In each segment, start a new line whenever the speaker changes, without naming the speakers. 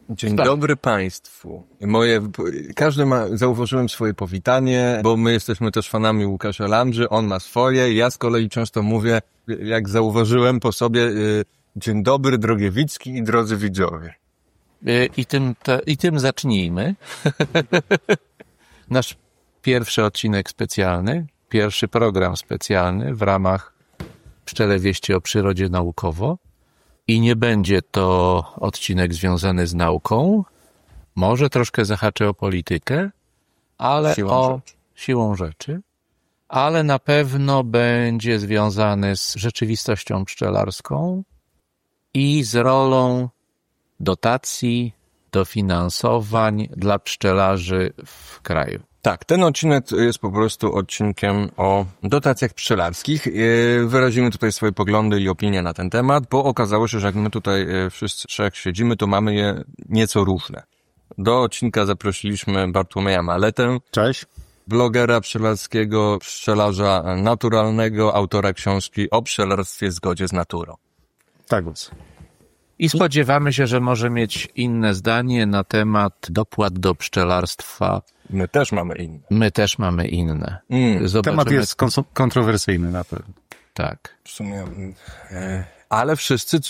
Dzień dobry Państwu. Zauważyłem swoje powitanie, bo my jesteśmy też fanami Łukasza Landry, on ma swoje. Ja z kolei często mówię, jak zauważyłem po sobie, dzień dobry drogie widzki i drodzy widzowie.
I tym zacznijmy. Nasz pierwszy odcinek specjalny, pierwszy program specjalny w ramach Pszczele Wieści o przyrodzie naukowo. I nie będzie to odcinek związany z nauką. Może troszkę zahaczę o politykę, ale siłą rzeczy. Ale na pewno będzie związany z rzeczywistością pszczelarską i z rolą dotacji, dofinansowań dla pszczelarzy w kraju.
Tak, ten odcinek jest po prostu odcinkiem o dotacjach pszczelarskich. Wyrazimy tutaj swoje poglądy i opinie na ten temat, bo okazało się, że jak my tutaj wszyscy trzech siedzimy, to mamy je nieco różne. Do odcinka zaprosiliśmy Bartłomieja Maletę.
Cześć.
Blogera pszczelarskiego, pszczelarza naturalnego, autora książki o pszczelarstwie w zgodzie z naturą.
Tak jest.
I spodziewamy się, że może mieć inne zdanie na temat dopłat do pszczelarstwa.
My też mamy inne.
Temat jest kontrowersyjny na pewno.
Tak.
W sumie, ale wszyscy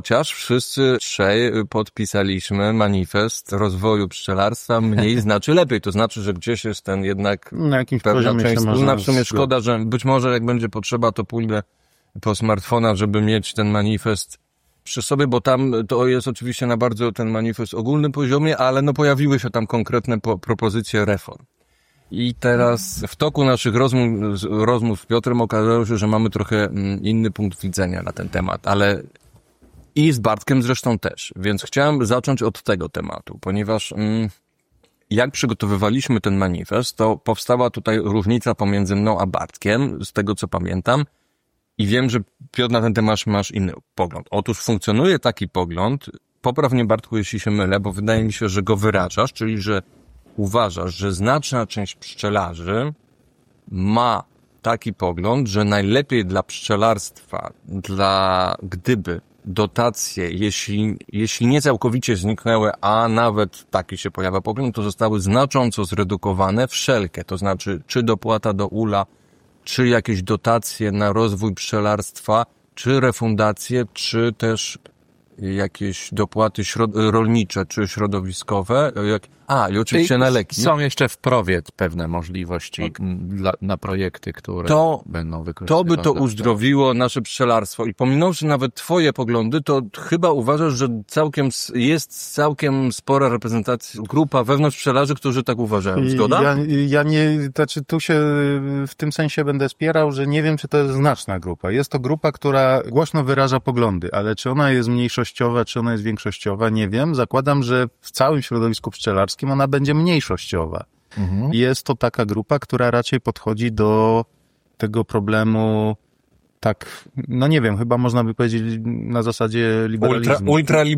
trzej podpisaliśmy manifest rozwoju pszczelarstwa mniej znaczy lepiej. To znaczy, że gdzieś jest ten jednak
na jakimś
pewna
poziomie
część wspólna. W sumie szkoda,
zgodzić.
że być może jak będzie potrzeba, to pójdę po smartfona, żeby mieć ten manifest przy sobie, bo tam to jest oczywiście na bardzo ten manifest ogólnym poziomie, ale no pojawiły się tam konkretne propozycje reform. I teraz w toku naszych rozmów z Piotrem okazało się, że mamy trochę inny punkt widzenia na ten temat, ale i z Bartkiem zresztą też. Więc chciałem zacząć od tego tematu, ponieważ jak przygotowywaliśmy ten manifest, to powstała tutaj różnica pomiędzy mną a Bartkiem, z tego co pamiętam. I wiem, że Piotr na ten temat masz inny pogląd. Otóż funkcjonuje taki pogląd, popraw mnie Bartku, jeśli się mylę, bo wydaje mi się, że go wyrażasz, czyli że uważasz, że znaczna część pszczelarzy ma taki pogląd, że najlepiej dla pszczelarstwa, gdyby dotacje, jeśli nie całkowicie zniknęły, a nawet taki się pojawia pogląd, to zostały znacząco zredukowane wszelkie, to znaczy czy dopłata do ula, czy jakieś dotacje na rozwój pszczelarstwa, czy refundacje, czy też jakieś dopłaty rolnicze, czy środowiskowe, i oczywiście na leki.
Są jeszcze w PROW-ie pewne możliwości na projekty, które będą wykorzystywane.
To by to uzdrowiło nasze pszczelarstwo. I pominąwszy nawet twoje poglądy, to chyba uważasz, że jest całkiem spora reprezentacja, grupa wewnątrz pszczelarzy, którzy tak uważają. Zgoda?
Tu się w tym sensie będę spierał, że nie wiem, czy to jest znaczna grupa. Jest to grupa, która głośno wyraża poglądy, ale czy ona jest mniejszościowa, czy ona jest większościowa, nie wiem. Zakładam, że w całym środowisku pszczelarskim ona będzie mniejszościowa. Mhm. Jest to taka grupa, która raczej podchodzi do tego problemu tak, no nie wiem, chyba można by powiedzieć na zasadzie liberalizmu.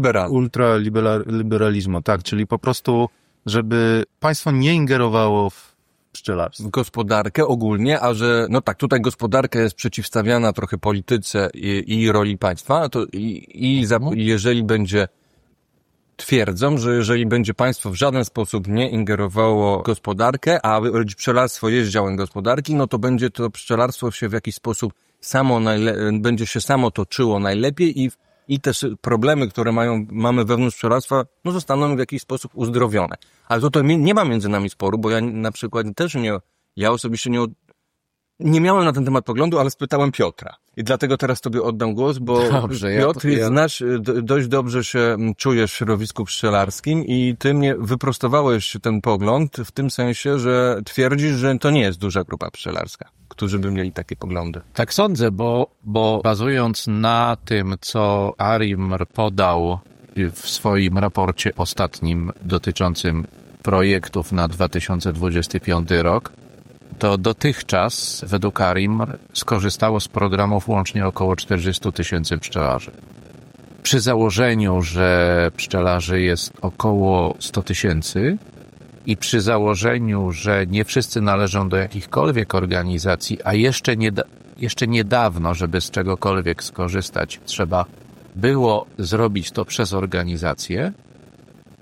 Ultraliberalizmu, tak, czyli po prostu, żeby państwo nie ingerowało w pszczelarstwo.
W gospodarkę ogólnie, a że, no tak, tutaj gospodarka jest przeciwstawiana trochę polityce i roli państwa, to jeżeli będzie twierdzą, że jeżeli będzie państwo w żaden sposób nie ingerowało w gospodarkę, a pszczelarstwo jest działem gospodarki, no to będzie to pszczelarstwo się w jakiś sposób będzie się samo toczyło najlepiej i te problemy, które mamy wewnątrz pszczelarstwa, no zostaną w jakiś sposób uzdrowione. Ale to nie ma między nami sporu, bo ja na przykład ja osobiście nie miałem na ten temat poglądu, ale spytałem Piotra. I dlatego teraz tobie oddam głos, bo dobrze, Piotr, dość dobrze się czujesz w środowisku pszczelarskim i ty mnie wyprostowałeś ten pogląd w tym sensie, że twierdzisz, że to nie jest duża grupa pszczelarska, którzy by mieli takie poglądy.
Tak sądzę, bo bazując na tym, co ARIMR podał w swoim raporcie ostatnim dotyczącym projektów na 2025 rok, to dotychczas według ARIMR skorzystało z programów łącznie około 40 000 pszczelarzy. Przy założeniu, że pszczelarzy jest około 100 000 i przy założeniu, że nie wszyscy należą do jakichkolwiek organizacji, a jeszcze niedawno, żeby z czegokolwiek skorzystać, trzeba było zrobić to przez organizację,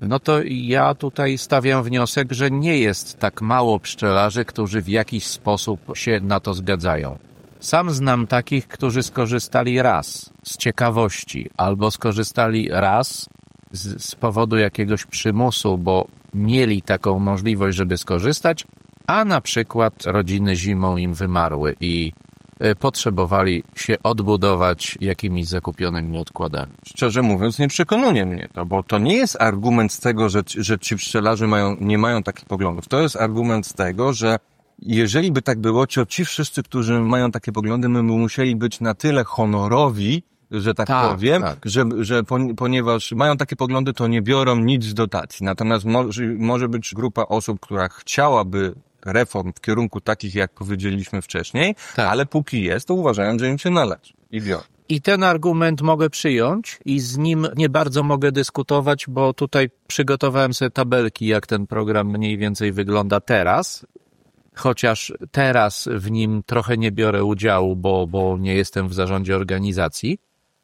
no to ja tutaj stawiam wniosek, że nie jest tak mało pszczelarzy, którzy w jakiś sposób się na to zgadzają. Sam znam takich, którzy skorzystali raz z ciekawości albo skorzystali raz z powodu jakiegoś przymusu, bo mieli taką możliwość, żeby skorzystać, a na przykład rodziny zimą im wymarły i potrzebowali się odbudować jakimiś zakupionymi odkładami.
Szczerze mówiąc, nie przekonuje mnie to, bo to nie jest argument z tego, że ci pszczelarze nie mają takich poglądów. To jest argument z tego, że jeżeli by tak było, to ci wszyscy, którzy mają takie poglądy, my musieli być na tyle honorowi, że tak powiem, że ponieważ mają takie poglądy, to nie biorą nic z dotacji. Natomiast może być grupa osób, która chciałaby reform w kierunku takich, jak powiedzieliśmy wcześniej, ale póki jest, to uważają, że im się należy i biorą.
I ten argument mogę przyjąć i z nim nie bardzo mogę dyskutować, bo tutaj przygotowałem sobie tabelki, jak ten program mniej więcej wygląda teraz, chociaż teraz w nim trochę nie biorę udziału, bo nie jestem w zarządzie organizacji.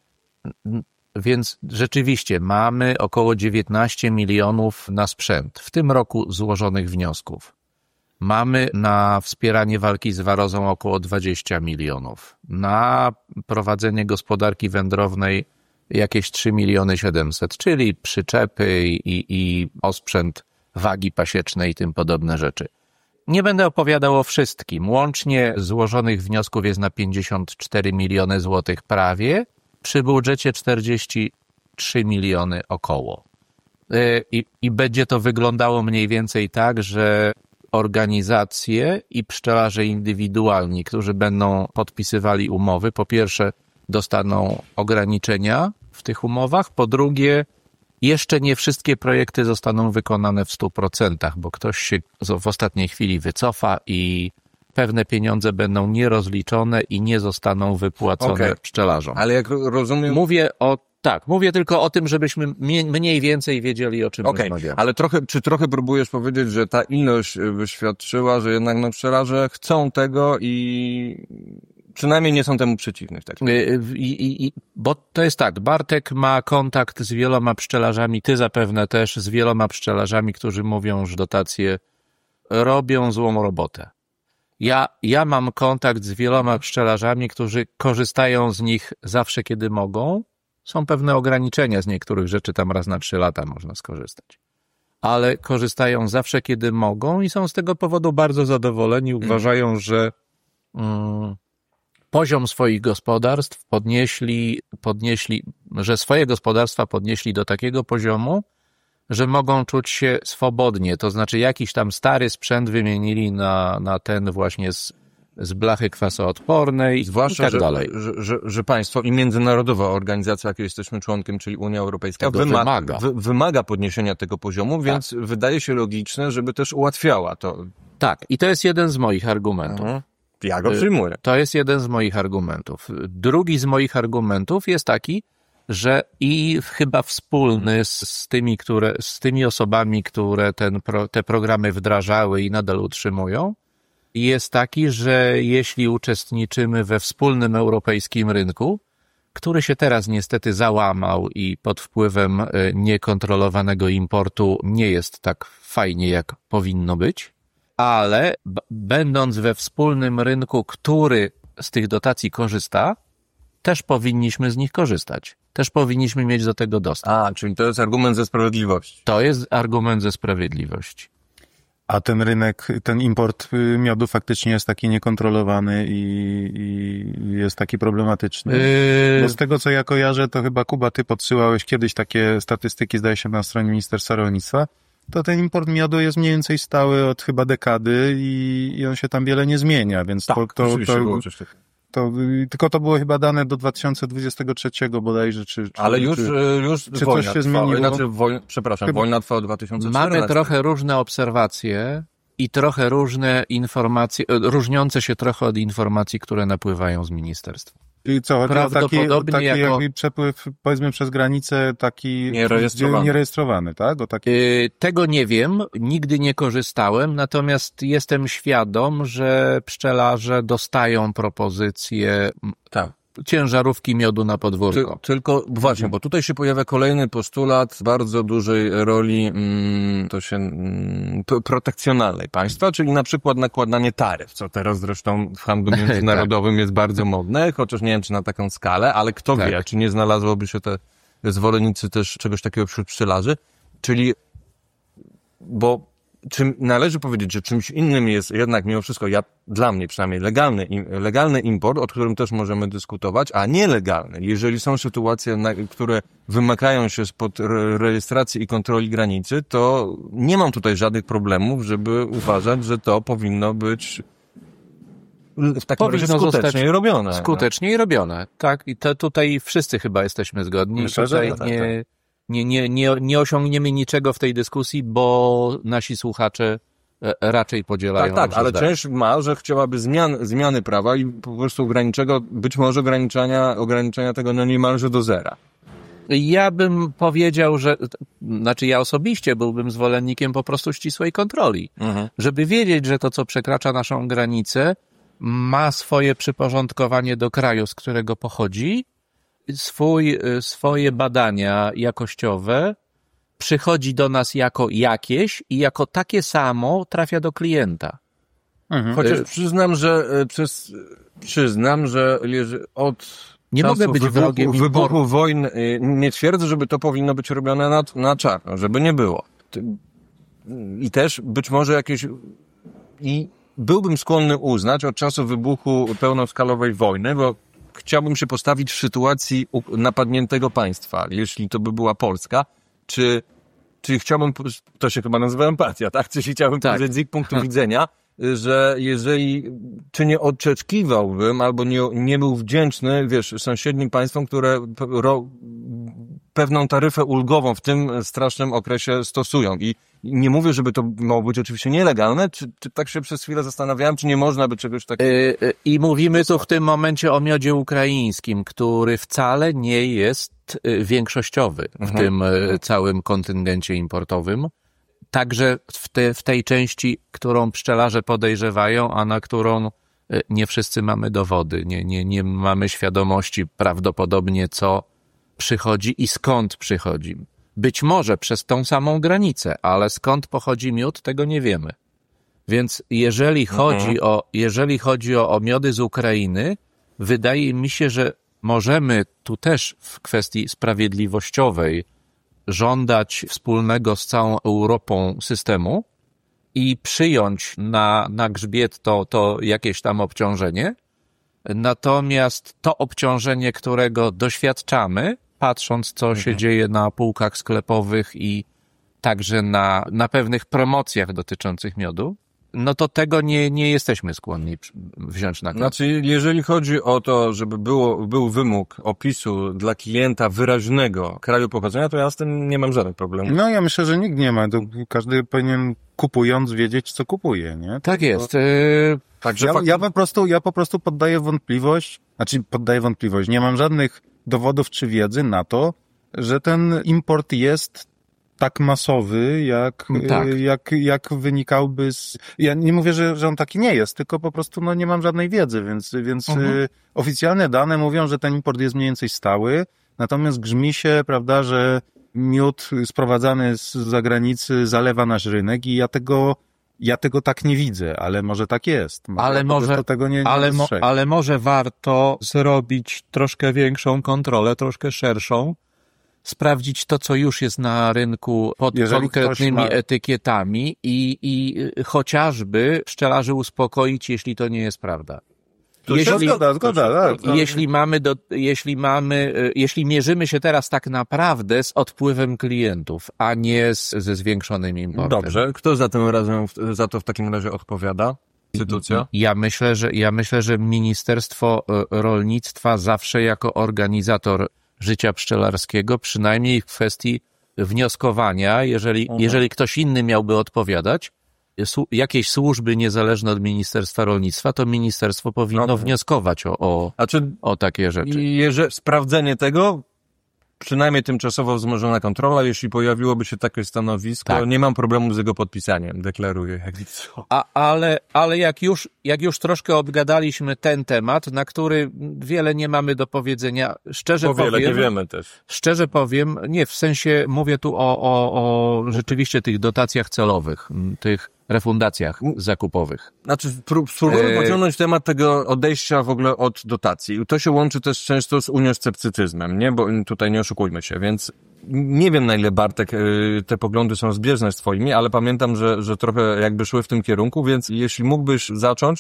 Więc rzeczywiście mamy około 19 milionów na sprzęt. W tym roku złożonych wniosków. Mamy na wspieranie walki z warozą około 20 milionów. Na prowadzenie gospodarki wędrownej jakieś 3 miliony 700, czyli przyczepy i osprzęt wagi pasiecznej i tym podobne rzeczy. Nie będę opowiadał o wszystkim. Łącznie złożonych wniosków jest na 54 miliony złotych prawie, przy budżecie 43 miliony około. I będzie to wyglądało mniej więcej tak, że organizacje i pszczelarze indywidualni, którzy będą podpisywali umowy, po pierwsze dostaną ograniczenia w tych umowach, po drugie jeszcze nie wszystkie projekty zostaną wykonane w 100%, bo ktoś się w ostatniej chwili wycofa i pewne pieniądze będą nierozliczone i nie zostaną wypłacone pszczelarzom.
Ale jak rozumiem...
Mówię tylko o tym, żebyśmy mniej więcej wiedzieli, o czym rozmawiamy.
Ale czy trochę próbujesz powiedzieć, że ta ilość wyświadczyła, że jednak pszczelarze chcą tego i przynajmniej nie są temu przeciwni? Tak?
Bo to jest tak, Bartek ma kontakt z wieloma pszczelarzami, ty zapewne też, z wieloma pszczelarzami, którzy mówią, że dotacje robią złą robotę. Ja mam kontakt z wieloma pszczelarzami, którzy korzystają z nich zawsze, kiedy mogą. Są pewne ograniczenia z niektórych rzeczy, tam raz na 3 lata można skorzystać. Ale korzystają zawsze, kiedy mogą i są z tego powodu bardzo zadowoleni. Uważają, że poziom swoich gospodarstw że swoje gospodarstwa podnieśli do takiego poziomu, że mogą czuć się swobodnie. To znaczy jakiś tam stary sprzęt wymienili na ten właśnie z blachy kwasoodpornej
zwłaszcza,
i tak dalej.
Że państwo i międzynarodowa organizacja, jakiej jesteśmy członkiem, czyli Unia Europejska, wymaga podniesienia tego poziomu, więc wydaje się logiczne, żeby też ułatwiała to.
Tak, i to jest jeden z moich argumentów.
Ja go przyjmuję.
To jest jeden z moich argumentów. Drugi z moich argumentów jest taki, że i chyba wspólny z tymi osobami, które te programy wdrażały i nadal utrzymują, jest taki, że jeśli uczestniczymy we wspólnym europejskim rynku, który się teraz niestety załamał i pod wpływem niekontrolowanego importu nie jest tak fajnie, jak powinno być, ale będąc we wspólnym rynku, który z tych dotacji korzysta, też powinniśmy z nich korzystać. Też powinniśmy mieć do tego dostęp.
Czyli to jest argument ze sprawiedliwości.
To jest argument ze sprawiedliwości.
A ten rynek, ten import miodu faktycznie jest taki niekontrolowany i jest taki problematyczny. Bo z tego, co ja kojarzę, to chyba Kuba, ty podsyłałeś kiedyś takie statystyki, zdaje się, na stronie Ministerstwa Rolnictwa, to ten import miodu jest mniej więcej stały od chyba dekady i on się tam wiele nie zmienia, więc tylko to było chyba dane do 2023 bodajże,
ale już
czy coś się zmieniło?
Wojna trwa od 2014.
Mamy trochę różne obserwacje i trochę różne informacje, różniące się trochę od informacji, które napływają z ministerstwa.
I co, chodzi o taki jakby przepływ, powiedzmy, przez granicę, taki nierejestrowany, tak?
Tego nie wiem, nigdy nie korzystałem, natomiast jestem świadom, że pszczelarze dostają propozycje ciężarówki miodu na podwórko.
Tylko właśnie, bo tutaj się pojawia kolejny postulat bardzo dużej roli protekcjonalnej państwa, czyli na przykład nakładanie taryf, co teraz zresztą w handlu międzynarodowym jest bardzo modne, chociaż nie wiem, czy na taką skalę, ale kto wie, czy nie znalazłoby się te zwolennicy też czegoś takiego wśród pszczelarzy, czyli czym należy powiedzieć, że czymś innym jest jednak mimo wszystko, dla mnie przynajmniej, legalny import, o którym też możemy dyskutować, a nielegalny. Jeżeli są sytuacje, które wymagają się spod rejestracji i kontroli granicy, to nie mam tutaj żadnych problemów, żeby uważać, że to powinno być w takim razie skutecznie robione.
Skutecznie robione, tak. I to tutaj wszyscy chyba jesteśmy zgodni.
Myślę,
tutaj
że tak.
nie osiągniemy niczego w tej dyskusji, bo nasi słuchacze raczej podzielają.
Tak, ale część że chciałaby zmiany prawa i po prostu być może ograniczenia tego niemalże do zera.
Ja bym powiedział, ja osobiście byłbym zwolennikiem po prostu ścisłej kontroli. Żeby wiedzieć, że to, co przekracza naszą granicę, ma swoje przyporządkowanie do kraju, z którego pochodzi, swoje badania jakościowe, przychodzi do nas jako jakieś i jako takie samo trafia do klienta.
Chociaż przyznam, że od
nie mogę być wrogiem
wybuchu wojny, nie twierdzę, żeby to powinno być robione na czarno, żeby nie było. I też być może byłbym skłonny uznać od czasu wybuchu pełnoskalowej wojny, bo chciałbym się postawić w sytuacji napadniętego państwa, jeśli to by była Polska, czy chciałbym, to się chyba nazywa empatia, tak? Czy chciałbym powiedzieć z ich punktu widzenia, że czy nie oczekiwałbym, albo nie był wdzięczny, sąsiednim państwom, które pewną taryfę ulgową w tym strasznym okresie stosują. I nie mówię, żeby to miało być oczywiście nielegalne, czy tak się przez chwilę zastanawiałem, czy nie można by czegoś takiego...
I mówimy tu w tym momencie o miodzie ukraińskim, który wcale nie jest większościowy w tym całym kontyngencie importowym. Także w tej części, którą pszczelarze podejrzewają, a na którą nie wszyscy mamy dowody. Nie mamy świadomości prawdopodobnie, co przychodzi i skąd przychodzi. Być może przez tą samą granicę, ale skąd pochodzi miód, tego nie wiemy. Więc jeżeli chodzi o miody z Ukrainy, wydaje mi się, że możemy tu też w kwestii sprawiedliwościowej żądać wspólnego z całą Europą systemu i przyjąć na grzbiet to jakieś tam obciążenie. Natomiast to obciążenie, którego doświadczamy, patrząc, co się dzieje na półkach sklepowych i także na pewnych promocjach dotyczących miodu, no to tego nie jesteśmy skłonni wziąć na klatę.
Znaczy, jeżeli chodzi o to, żeby był wymóg opisu dla klienta wyraźnego kraju pochodzenia, to ja z tym nie mam żadnych problemów.
No ja myślę, że nikt nie ma. To każdy powinien kupując wiedzieć, co kupuje, nie?
Tak jest.
Także
ja po prostu poddaję wątpliwość, nie mam żadnych dowodów czy wiedzy na to, że ten import jest tak masowy, jak wynikałby z... Ja nie mówię, że on taki nie jest, tylko po prostu nie mam żadnej wiedzy, więc oficjalne dane mówią, że ten import jest mniej więcej stały, natomiast grzmi się, prawda, że miód sprowadzany z zagranicy zalewa nasz rynek i ja tego tak nie widzę, ale może tak jest.
Ale może warto zrobić troszkę większą kontrolę, troszkę szerszą, sprawdzić to, co już jest na rynku pod konkretnymi etykietami i chociażby pszczelarzy uspokoić, jeśli to nie jest prawda.
Zgoda.
Jeśli mierzymy się teraz tak naprawdę z odpływem klientów, a nie ze zwiększonym importem.
Dobrze. Kto za to w takim razie odpowiada? Instytucja?
Ja myślę, że Ministerstwo Rolnictwa zawsze jako organizator życia pszczelarskiego, przynajmniej w kwestii wnioskowania, jeżeli ktoś inny miałby odpowiadać, jakieś służby niezależne od Ministerstwa Rolnictwa, to ministerstwo powinno wnioskować o takie rzeczy.
Sprawdzenie tego przynajmniej tymczasowo wzmożona kontrola. Jeśli pojawiłoby się takie stanowisko,
Tak.
nie mam problemu z jego podpisaniem, deklaruję. Jak co.
Ale jak już troszkę obgadaliśmy ten temat, na który wiele nie mamy do powiedzenia,
Bo wiele nie wiemy też.
szczerze powiem, nie, w sensie mówię tu o rzeczywiście tych dotacjach celowych, tych refundacjach zakupowych.
Znaczy, spróbujmy pociągnąć temat tego odejścia w ogóle od dotacji. To się łączy też często z uniosceptycyzmem, nie? Bo tutaj nie oszukujmy się, więc nie wiem, na ile, Bartek, te poglądy są zbieżne z twoimi, ale pamiętam, że trochę jakby szły w tym kierunku, więc jeśli mógłbyś zacząć,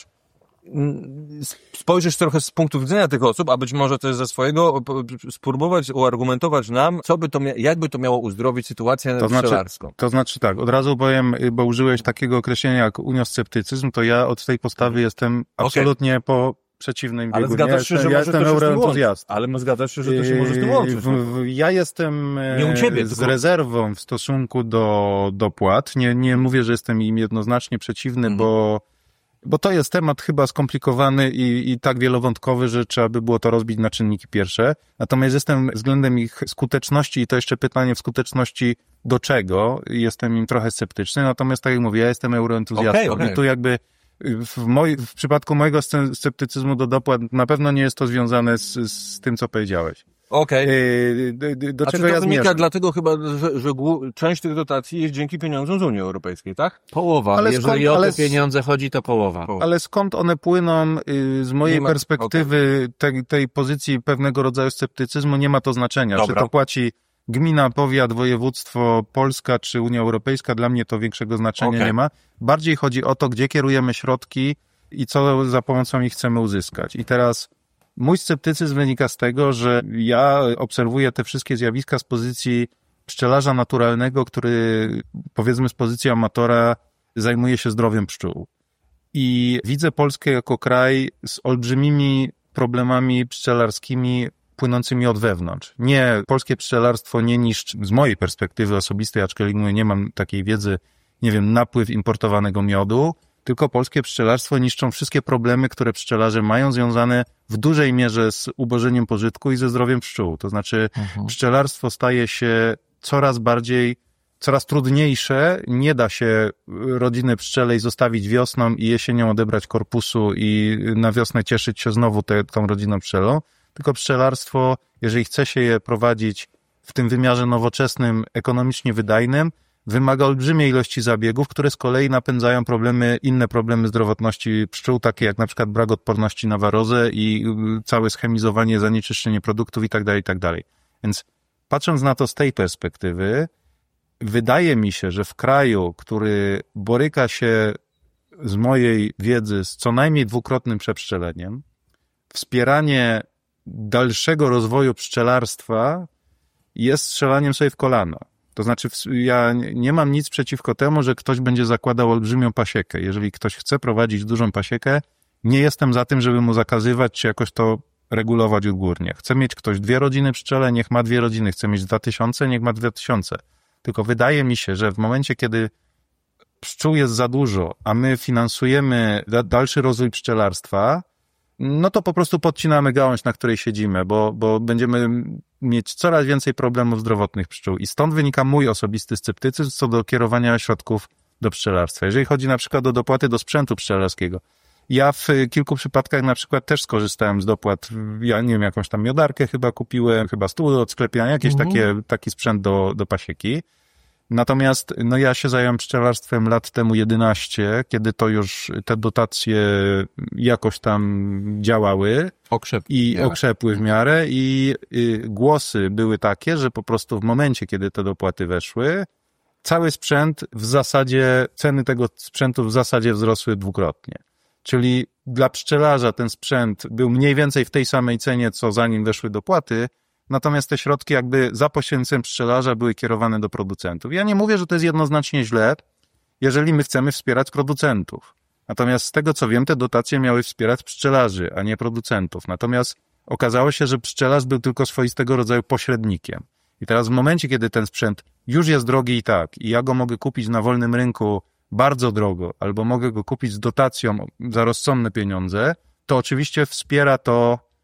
spojrzeć trochę z punktu widzenia tych osób, a być może też ze swojego, spróbować uargumentować nam, jakby to miało uzdrowić sytuację pszczelarską.
To znaczy tak, od razu powiem, bo użyłeś takiego określenia jak uniosceptycyzm, to ja od tej postawy jestem absolutnie po przeciwnym
ale
biegunie.
zgadzasz się, że
ja jestem euroentuzjastą.
Ale zgadzasz się, że to się może z tym łączyć.
Ja jestem
nie u ciebie,
z
tylko
rezerwą w stosunku do dopłat. Nie mówię, że jestem im jednoznacznie przeciwny, bo to jest temat chyba skomplikowany i tak wielowątkowy, że trzeba by było to rozbić na czynniki pierwsze. Natomiast jestem względem ich skuteczności, i to jeszcze pytanie w skuteczności do czego, jestem im trochę sceptyczny. Natomiast tak jak mówię, ja jestem euroentuzjastą.
Okay.
I tu jakby w przypadku mojego sceptycyzmu do dopłat na pewno nie jest to związane z tym, co powiedziałeś.
Okej.
Do
A
czego
czy to
ja
wynika
zmierzam?
dlatego chyba, że część tych dotacji jest dzięki pieniądzom z Unii Europejskiej, tak?
Połowa,
Ale
jeżeli o te pieniądze chodzi, to połowa.
Ale skąd one płyną, z mojej
Nie ma-
perspektywy tej pozycji pewnego rodzaju sceptycyzmu nie ma to znaczenia.
Dobra.
Czy to płaci gmina, powiat, województwo, Polska czy Unia Europejska, dla mnie to większego znaczenia nie ma. Bardziej chodzi o to, gdzie kierujemy środki i co za pomocą ich chcemy uzyskać. I teraz mój sceptycyzm wynika z tego, że ja obserwuję te wszystkie zjawiska z pozycji pszczelarza naturalnego, który powiedzmy z pozycji amatora zajmuje się zdrowiem pszczół. I widzę Polskę jako kraj z olbrzymimi problemami pszczelarskimi płynącymi od wewnątrz. Nie, polskie pszczelarstwo nie niszczy, z mojej perspektywy osobistej, aczkolwiek nie mam takiej wiedzy, nie wiem, napływ importowanego miodu, tylko polskie pszczelarstwo niszczą wszystkie problemy, które pszczelarze mają związane w dużej mierze z ubożeniem pożytku i ze zdrowiem pszczół. To znaczy pszczelarstwo staje się coraz trudniejsze, nie da się rodziny pszczelej zostawić wiosną i jesienią odebrać korpusu i na wiosnę cieszyć się znowu tą rodziną pszczelą, tylko pszczelarstwo, jeżeli chce się je prowadzić w tym wymiarze nowoczesnym, ekonomicznie wydajnym, wymaga olbrzymiej ilości zabiegów, które z kolei napędzają inne problemy zdrowotności pszczół, takie jak na przykład brak odporności na warozę i całe schemizowanie, zanieczyszczenie produktów itd., itd. Więc patrząc na to z tej perspektywy, wydaje mi się, że w kraju, który boryka się z mojej wiedzy z co najmniej dwukrotnym przepszczeleniem, wspieranie dalszego rozwoju pszczelarstwa jest strzelaniem sobie w kolano. To znaczy, ja nie mam nic przeciwko temu, że ktoś będzie zakładał olbrzymią pasiekę. Jeżeli ktoś chce prowadzić dużą pasiekę, nie jestem za tym, żeby mu zakazywać, czy jakoś to regulować odgórnie. Chce mieć ktoś 2 rodziny pszczele, niech ma 2 rodziny. Chce mieć 2000, niech ma 2000. Tylko wydaje mi się, że w momencie, kiedy pszczół jest za dużo, a my finansujemy dalszy rozwój pszczelarstwa, no to po prostu podcinamy gałąź, na której siedzimy, bo będziemy mieć coraz więcej problemów zdrowotnych pszczół. I stąd wynika mój osobisty sceptycyzm co do kierowania środków do pszczelarstwa. Jeżeli chodzi na przykład o dopłaty do sprzętu pszczelarskiego, ja w kilku przypadkach na przykład też skorzystałem z dopłat. Ja nie wiem, jakąś tam miodarkę chyba kupiłem, chyba stół do odsklepiania, jakiś taki sprzęt do pasieki. Natomiast no ja się zająłem pszczelarstwem lat temu 11, kiedy to już te dotacje jakoś tam działały i okrzepły w miarę i głosy były takie, że po prostu w momencie, kiedy te dopłaty weszły, cały sprzęt w zasadzie, ceny tego sprzętu w zasadzie wzrosły dwukrotnie. Czyli dla pszczelarza ten sprzęt był mniej więcej w tej samej cenie, co zanim weszły dopłaty, natomiast te środki jakby za pośrednictwem pszczelarza były kierowane do producentów. Ja nie mówię, że to jest jednoznacznie źle, jeżeli my chcemy wspierać producentów. Natomiast z tego co wiem, te dotacje miały wspierać pszczelarzy, a nie producentów. Natomiast okazało się, że pszczelarz był tylko swoistego rodzaju pośrednikiem. I teraz w momencie, kiedy ten sprzęt już jest drogi i ja go mogę kupić na wolnym rynku bardzo drogo, albo mogę go kupić z dotacją za rozsądne pieniądze, to oczywiście wspiera to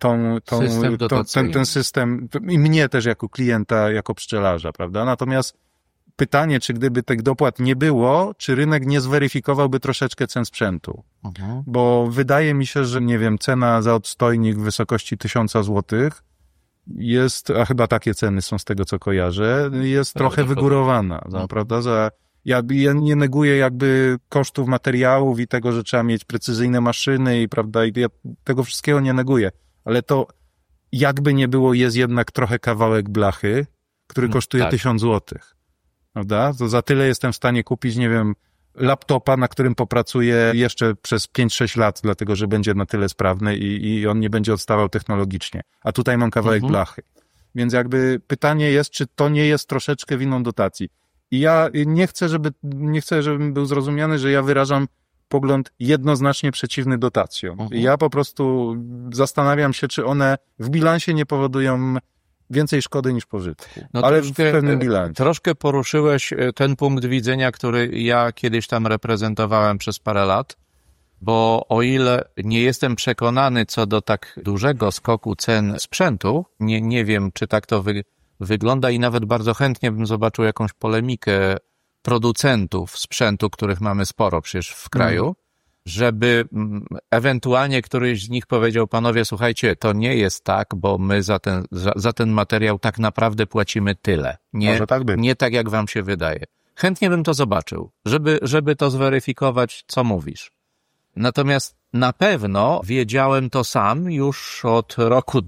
ten system i mnie też jako klienta, jako pszczelarza, prawda? Natomiast pytanie, czy gdyby tych dopłat nie było, czy rynek nie zweryfikowałby troszeczkę cen sprzętu? Bo wydaje mi się, że nie wiem, cena za odstojnik w wysokości 1000 złotych jest, a chyba takie ceny są z tego, co kojarzę, jest trochę wygórowana, prawda? Ja nie neguję jakby kosztów materiałów i tego, że trzeba mieć precyzyjne maszyny i prawda, i ja tego wszystkiego nie neguję, ale to jakby nie było, jest jednak trochę kawałek blachy, który kosztuje 1000 złotych, prawda? To za tyle jestem w stanie kupić, nie wiem, laptopa, na którym popracuję jeszcze przez 5-6 lat, dlatego, że będzie na tyle sprawny i on nie będzie odstawał technologicznie. A tutaj mam kawałek blachy. Więc jakby pytanie jest, czy to nie jest troszeczkę winą dotacji. I ja nie chcę, żebym był zrozumiany, że ja wyrażam pogląd jednoznacznie przeciwny dotacjom. Ja po prostu zastanawiam się, czy one w bilansie nie powodują więcej szkody niż pożytku.
No
ale w pewnym bilansie.
Troszkę poruszyłeś ten punkt widzenia, który ja kiedyś tam reprezentowałem przez parę lat, bo o ile nie jestem przekonany co do tak dużego skoku cen sprzętu, nie wiem, czy tak to wygląda i nawet bardzo chętnie bym zobaczył jakąś polemikę producentów sprzętu, których mamy sporo przecież w kraju, żeby ewentualnie któryś z nich powiedział, panowie, słuchajcie, to nie jest tak, bo my za ten materiał tak naprawdę płacimy tyle.
Może tak być.
Nie tak, jak wam się wydaje. Chętnie bym to zobaczył, żeby to zweryfikować, co mówisz. Natomiast na pewno wiedziałem to sam już od roku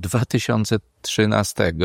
2013,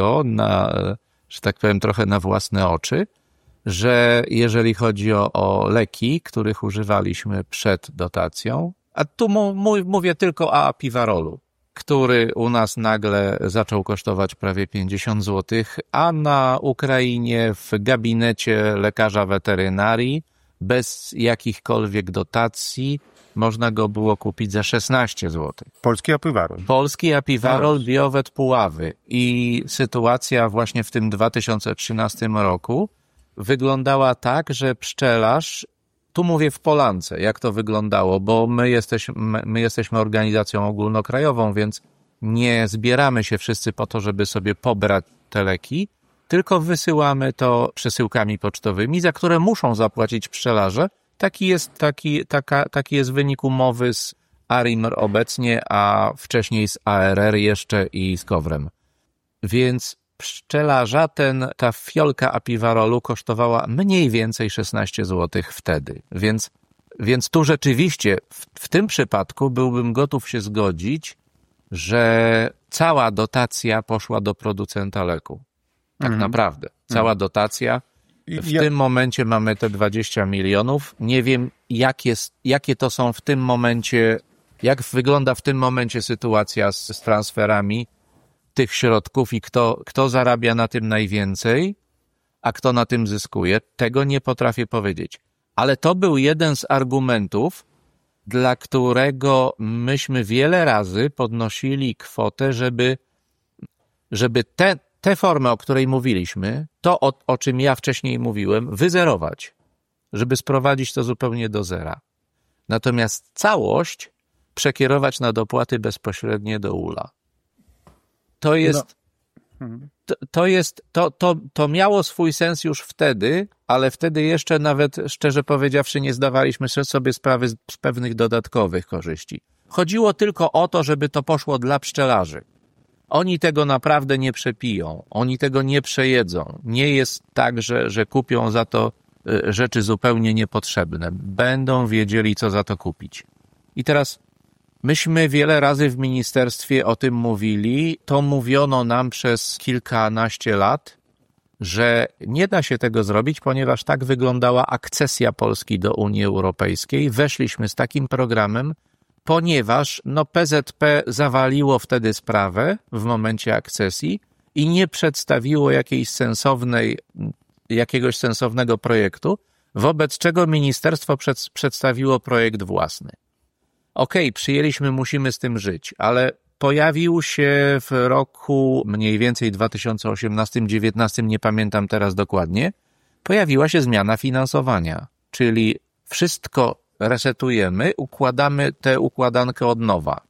że tak powiem, trochę na własne oczy, że jeżeli chodzi o leki, których używaliśmy przed dotacją, a tu mówię tylko o apiwarolu, który u nas nagle zaczął kosztować prawie 50 zł, a na Ukrainie w gabinecie lekarza weterynarii bez jakichkolwiek dotacji można go było kupić za 16 zł.
Polski apiwarol.
Polski apiwarol Biowet Puławy. I sytuacja właśnie w tym 2013 roku wyglądała tak, że pszczelarz, tu mówię w Polance, jak to wyglądało, bo my jesteśmy organizacją ogólnokrajową, więc nie zbieramy się wszyscy po to, żeby sobie pobrać te leki, tylko wysyłamy to przesyłkami pocztowymi, za które muszą zapłacić pszczelarze. Taki jest wynik umowy z ARIMR obecnie, a wcześniej z ARR jeszcze i z KOWR-em. Więc pszczelarza ta fiolka apiwarolu kosztowała mniej więcej 16 zł wtedy. Więc tu rzeczywiście w tym przypadku byłbym gotów się zgodzić, że cała dotacja poszła do producenta leku. Tak naprawdę. Cała dotacja. W tym momencie mamy te 20 milionów. Nie wiem, jakie to są w tym momencie, jak wygląda w tym momencie sytuacja z transferami tych środków i kto zarabia na tym najwięcej, a kto na tym zyskuje. Tego nie potrafię powiedzieć. Ale to był jeden z argumentów, dla którego myśmy wiele razy podnosili kwotę, żeby tę formę, o której mówiliśmy, to o czym ja wcześniej mówiłem, wyzerować, żeby sprowadzić to zupełnie do zera. Natomiast całość przekierować na dopłaty bezpośrednie do ULA. To miało swój sens już wtedy, ale wtedy jeszcze nawet, szczerze powiedziawszy, nie zdawaliśmy sobie sprawy z pewnych dodatkowych korzyści. Chodziło tylko o to, żeby to poszło dla pszczelarzy. Oni tego naprawdę nie przepiją, oni tego nie przejedzą. Nie jest tak, że kupią za to rzeczy zupełnie niepotrzebne. Będą wiedzieli, co za to kupić. I teraz myśmy wiele razy w ministerstwie o tym mówili. To mówiono nam przez kilkanaście lat, że nie da się tego zrobić, ponieważ tak wyglądała akcesja Polski do Unii Europejskiej. Weszliśmy z takim programem, ponieważ PZP zawaliło wtedy sprawę w momencie akcesji i nie przedstawiło jakiegoś sensownego projektu, wobec czego ministerstwo przedstawiło projekt własny. Okej, przyjęliśmy, musimy z tym żyć, ale pojawił się w roku mniej więcej 2018-2019, nie pamiętam teraz dokładnie, pojawiła się zmiana finansowania, czyli wszystko resetujemy, układamy tę układankę od nowa.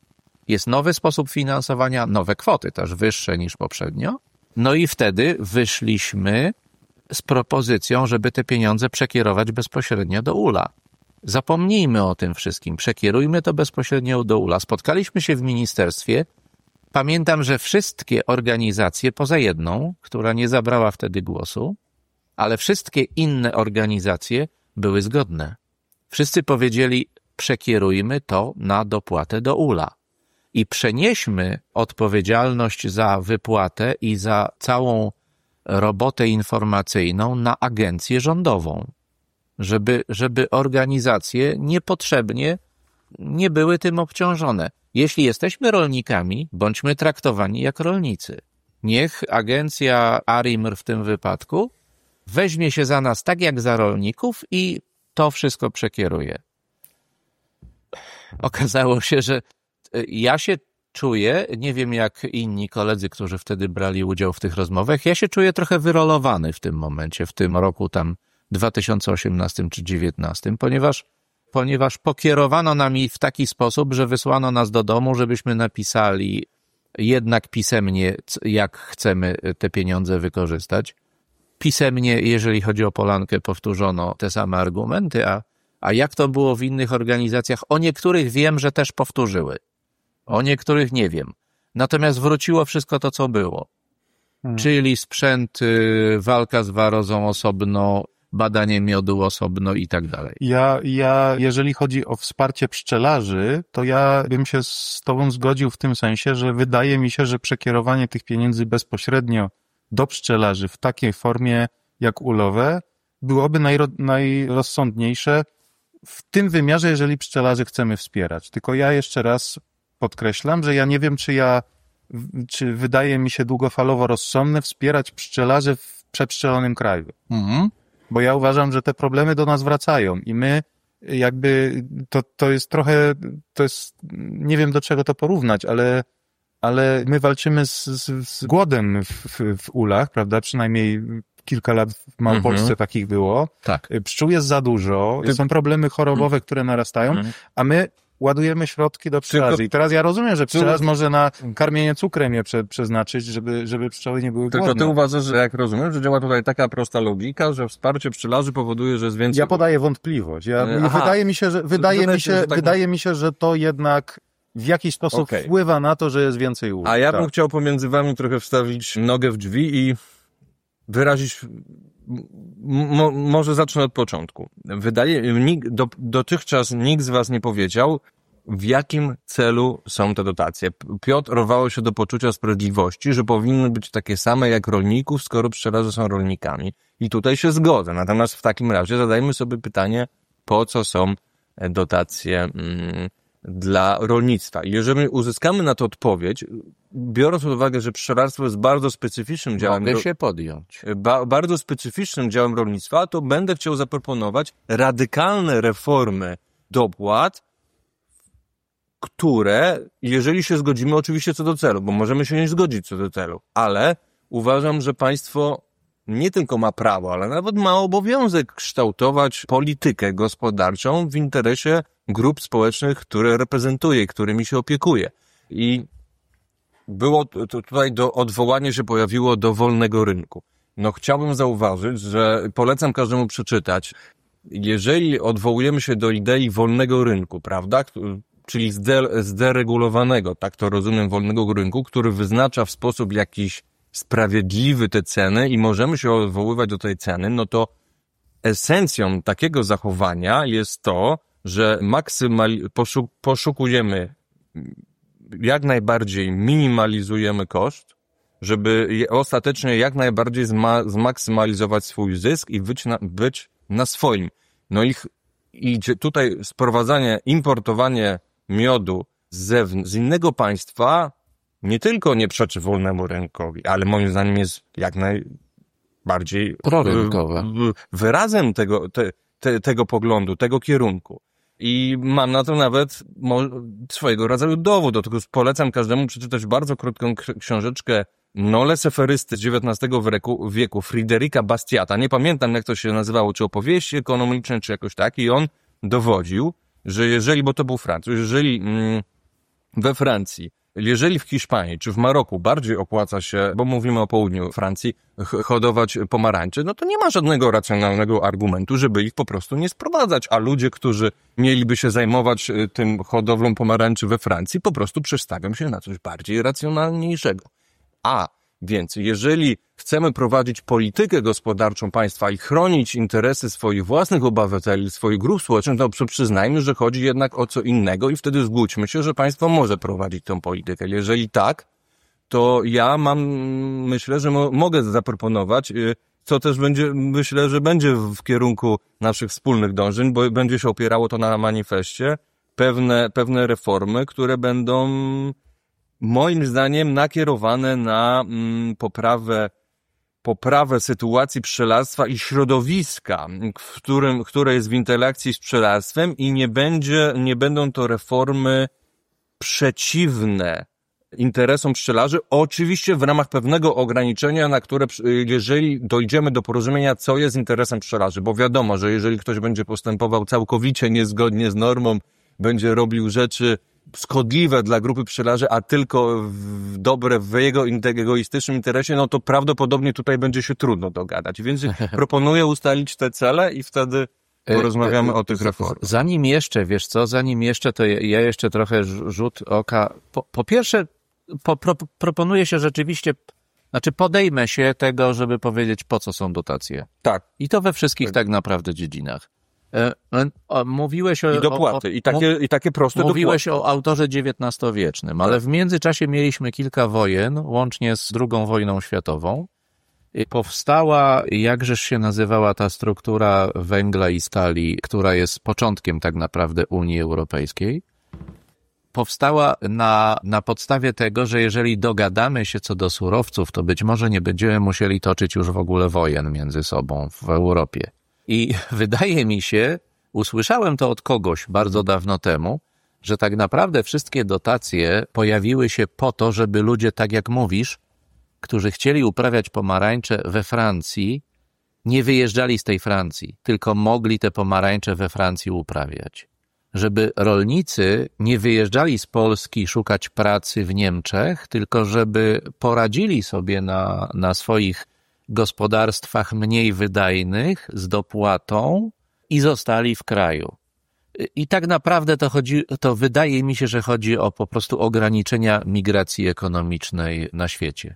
Jest nowy sposób finansowania, nowe kwoty, też wyższe niż poprzednio. No i wtedy wyszliśmy z propozycją, żeby te pieniądze przekierować bezpośrednio do ULA. Zapomnijmy o tym wszystkim, przekierujmy to bezpośrednio do ULA. Spotkaliśmy się w ministerstwie. Pamiętam, że wszystkie organizacje, poza jedną, która nie zabrała wtedy głosu, ale wszystkie inne organizacje były zgodne. Wszyscy powiedzieli, przekierujmy to na dopłatę do ULA i przenieśmy odpowiedzialność za wypłatę i za całą robotę informacyjną na agencję rządową, żeby organizacje niepotrzebnie nie były tym obciążone. Jeśli jesteśmy rolnikami, bądźmy traktowani jak rolnicy. Niech agencja ARiMR w tym wypadku weźmie się za nas tak jak za rolników i to wszystko przekieruje. Okazało się, że ja się czuję, nie wiem jak inni koledzy, którzy wtedy brali udział w tych rozmowach, ja się czuję trochę wyrolowany w tym momencie, w tym roku tam 2018 czy 2019, ponieważ pokierowano nami w taki sposób, że wysłano nas do domu, żebyśmy napisali jednak pisemnie, jak chcemy te pieniądze wykorzystać. Pisemnie, jeżeli chodzi o Polankę, powtórzono te same argumenty, a jak to było w innych organizacjach, o niektórych wiem, że też powtórzyły. O niektórych nie wiem. Natomiast wróciło wszystko to, co było. Czyli sprzęt, walka z warozą osobno, badanie miodu osobno i tak dalej.
Ja, jeżeli chodzi o wsparcie pszczelarzy, to ja bym się z tobą zgodził w tym sensie, że wydaje mi się, że przekierowanie tych pieniędzy bezpośrednio do pszczelarzy w takiej formie jak ulowe byłoby najrozsądniejsze w tym wymiarze, jeżeli pszczelarzy chcemy wspierać. Tylko ja jeszcze raz podkreślam, że ja nie wiem, czy wydaje mi się długofalowo rozsądne wspierać pszczelarzy w przepszczelonym kraju. Bo ja uważam, że te problemy do nas wracają i my jakby to jest trochę, nie wiem do czego to porównać, ale my walczymy z głodem w ulach, prawda? Przynajmniej kilka lat w Małopolsce takich było.
Tak.
Pszczół jest za dużo, są problemy chorobowe, które narastają, a my ładujemy środki do pszczelarzy. I teraz ja rozumiem, że pszczelarz może na karmienie cukrem je przeznaczyć, żeby pszczoły nie były głodne.
Tylko ty uważasz, że jak rozumiem, że działa tutaj taka prosta logika, że wsparcie pszczelarzy powoduje, że jest więcej...
Ja podaję wątpliwość. Wydaje mi się, że to jednak w jakiś sposób wpływa na to, że jest więcej ul.
A ja bym chciał pomiędzy wami trochę wstawić nogę w drzwi i wyrazić... Może zacznę od początku. Dotychczas nikt z was nie powiedział, w jakim celu są te dotacje. Piotr rwał się do poczucia sprawiedliwości, że powinny być takie same jak rolników, skoro pszczelarze są rolnikami. I tutaj się zgodzę. Natomiast w takim razie zadajmy sobie pytanie, po co są dotacje dla rolnictwa. I jeżeli uzyskamy na to odpowiedź, biorąc pod uwagę, że pszczelarstwo jest bardzo specyficznym działem...
Mogę się podjąć.
Bardzo specyficznym działem rolnictwa, to będę chciał zaproponować radykalne reformy dopłat, które, jeżeli się zgodzimy oczywiście co do celu, bo możemy się nie zgodzić co do celu, ale uważam, że państwo nie tylko ma prawo, ale nawet ma obowiązek kształtować politykę gospodarczą w interesie grup społecznych, które reprezentuje, którymi się opiekuje. I było tutaj odwołanie się pojawiło do wolnego rynku. No chciałbym zauważyć, że polecam każdemu przeczytać, jeżeli odwołujemy się do idei wolnego rynku, prawda, czyli zderegulowanego, tak to rozumiem, wolnego rynku, który wyznacza w sposób jakiś sprawiedliwy te ceny i możemy się odwoływać do tej ceny, no to esencją takiego zachowania jest to, że poszukujemy, jak najbardziej minimalizujemy koszt, żeby ostatecznie jak najbardziej zmaksymalizować swój zysk i być na swoim. No i tutaj importowanie miodu z innego państwa nie tylko nie przeczy wolnemu rynkowi, ale moim zdaniem jest jak najbardziej
prorynkowe.
Wyrazem tego poglądu, tego kierunku. I mam na to nawet swojego rodzaju dowód. Dlatego polecam każdemu przeczytać bardzo krótką książeczkę Nolleseferysty z XIX wieku Fryderyka Bastiata. Nie pamiętam, jak to się nazywało, czy opowieści ekonomiczne, czy jakoś tak. I on dowodził, że jeżeli, bo to był Francuz, jeżeli we Francji, jeżeli w Hiszpanii czy w Maroku bardziej opłaca się, bo mówimy o południu Francji, hodować pomarańcze, no to nie ma żadnego racjonalnego argumentu, żeby ich po prostu nie sprowadzać, a ludzie, którzy mieliby się zajmować tym hodowlą pomarańczy we Francji, po prostu przestawią się na coś bardziej racjonalniejszego. Więc jeżeli chcemy prowadzić politykę gospodarczą państwa i chronić interesy swoich własnych obywateli, swoich grup społecznych, to przyznajmy, że chodzi jednak o co innego i wtedy zgódźmy się, że państwo może prowadzić tę politykę. Jeżeli tak, to ja myślę, że mogę zaproponować, co też myślę, że będzie w kierunku naszych wspólnych dążeń, bo będzie się opierało to na manifestie, pewne reformy, które będą moim zdaniem nakierowane na poprawę sytuacji pszczelarstwa i środowiska, które jest w interakcji z pszczelarstwem i nie będą to reformy przeciwne interesom pszczelarzy, oczywiście w ramach pewnego ograniczenia, na które, jeżeli dojdziemy do porozumienia, co jest interesem pszczelarzy, bo wiadomo, że jeżeli ktoś będzie postępował całkowicie niezgodnie z normą, będzie robił rzeczy szkodliwe dla grupy pszczelarzy, a tylko dobre w jego egoistycznym interesie, no to prawdopodobnie tutaj będzie się trudno dogadać. Więc proponuję ustalić te cele i wtedy porozmawiamy o tych reformach.
Zanim jeszcze, to ja jeszcze trochę rzut oka. Po pierwsze, proponuję się rzeczywiście, podejmę się tego, żeby powiedzieć, po co są dotacje.
Tak.
I to we wszystkich tak naprawdę dziedzinach. Mówiłeś o...
I dopłaty. I takie proste
Mówiłeś
dopłaty.
o autorze XIX-wiecznym, ale w międzyczasie mieliśmy kilka wojen, łącznie z II wojną światową. Powstała, jakżeż się nazywała ta struktura węgla i stali, która jest początkiem tak naprawdę Unii Europejskiej. Powstała na podstawie tego, że jeżeli dogadamy się co do surowców, to być może nie będziemy musieli toczyć już w ogóle wojen między sobą w Europie. I wydaje mi się, usłyszałem to od kogoś bardzo dawno temu, że tak naprawdę wszystkie dotacje pojawiły się po to, żeby ludzie, tak jak mówisz, którzy chcieli uprawiać pomarańcze we Francji, nie wyjeżdżali z tej Francji, tylko mogli te pomarańcze we Francji uprawiać. Żeby rolnicy nie wyjeżdżali z Polski szukać pracy w Niemczech, tylko żeby poradzili sobie na swoich gospodarstwach mniej wydajnych z dopłatą i zostali w kraju. I tak naprawdę to wydaje mi się, że chodzi o po prostu ograniczenia migracji ekonomicznej na świecie.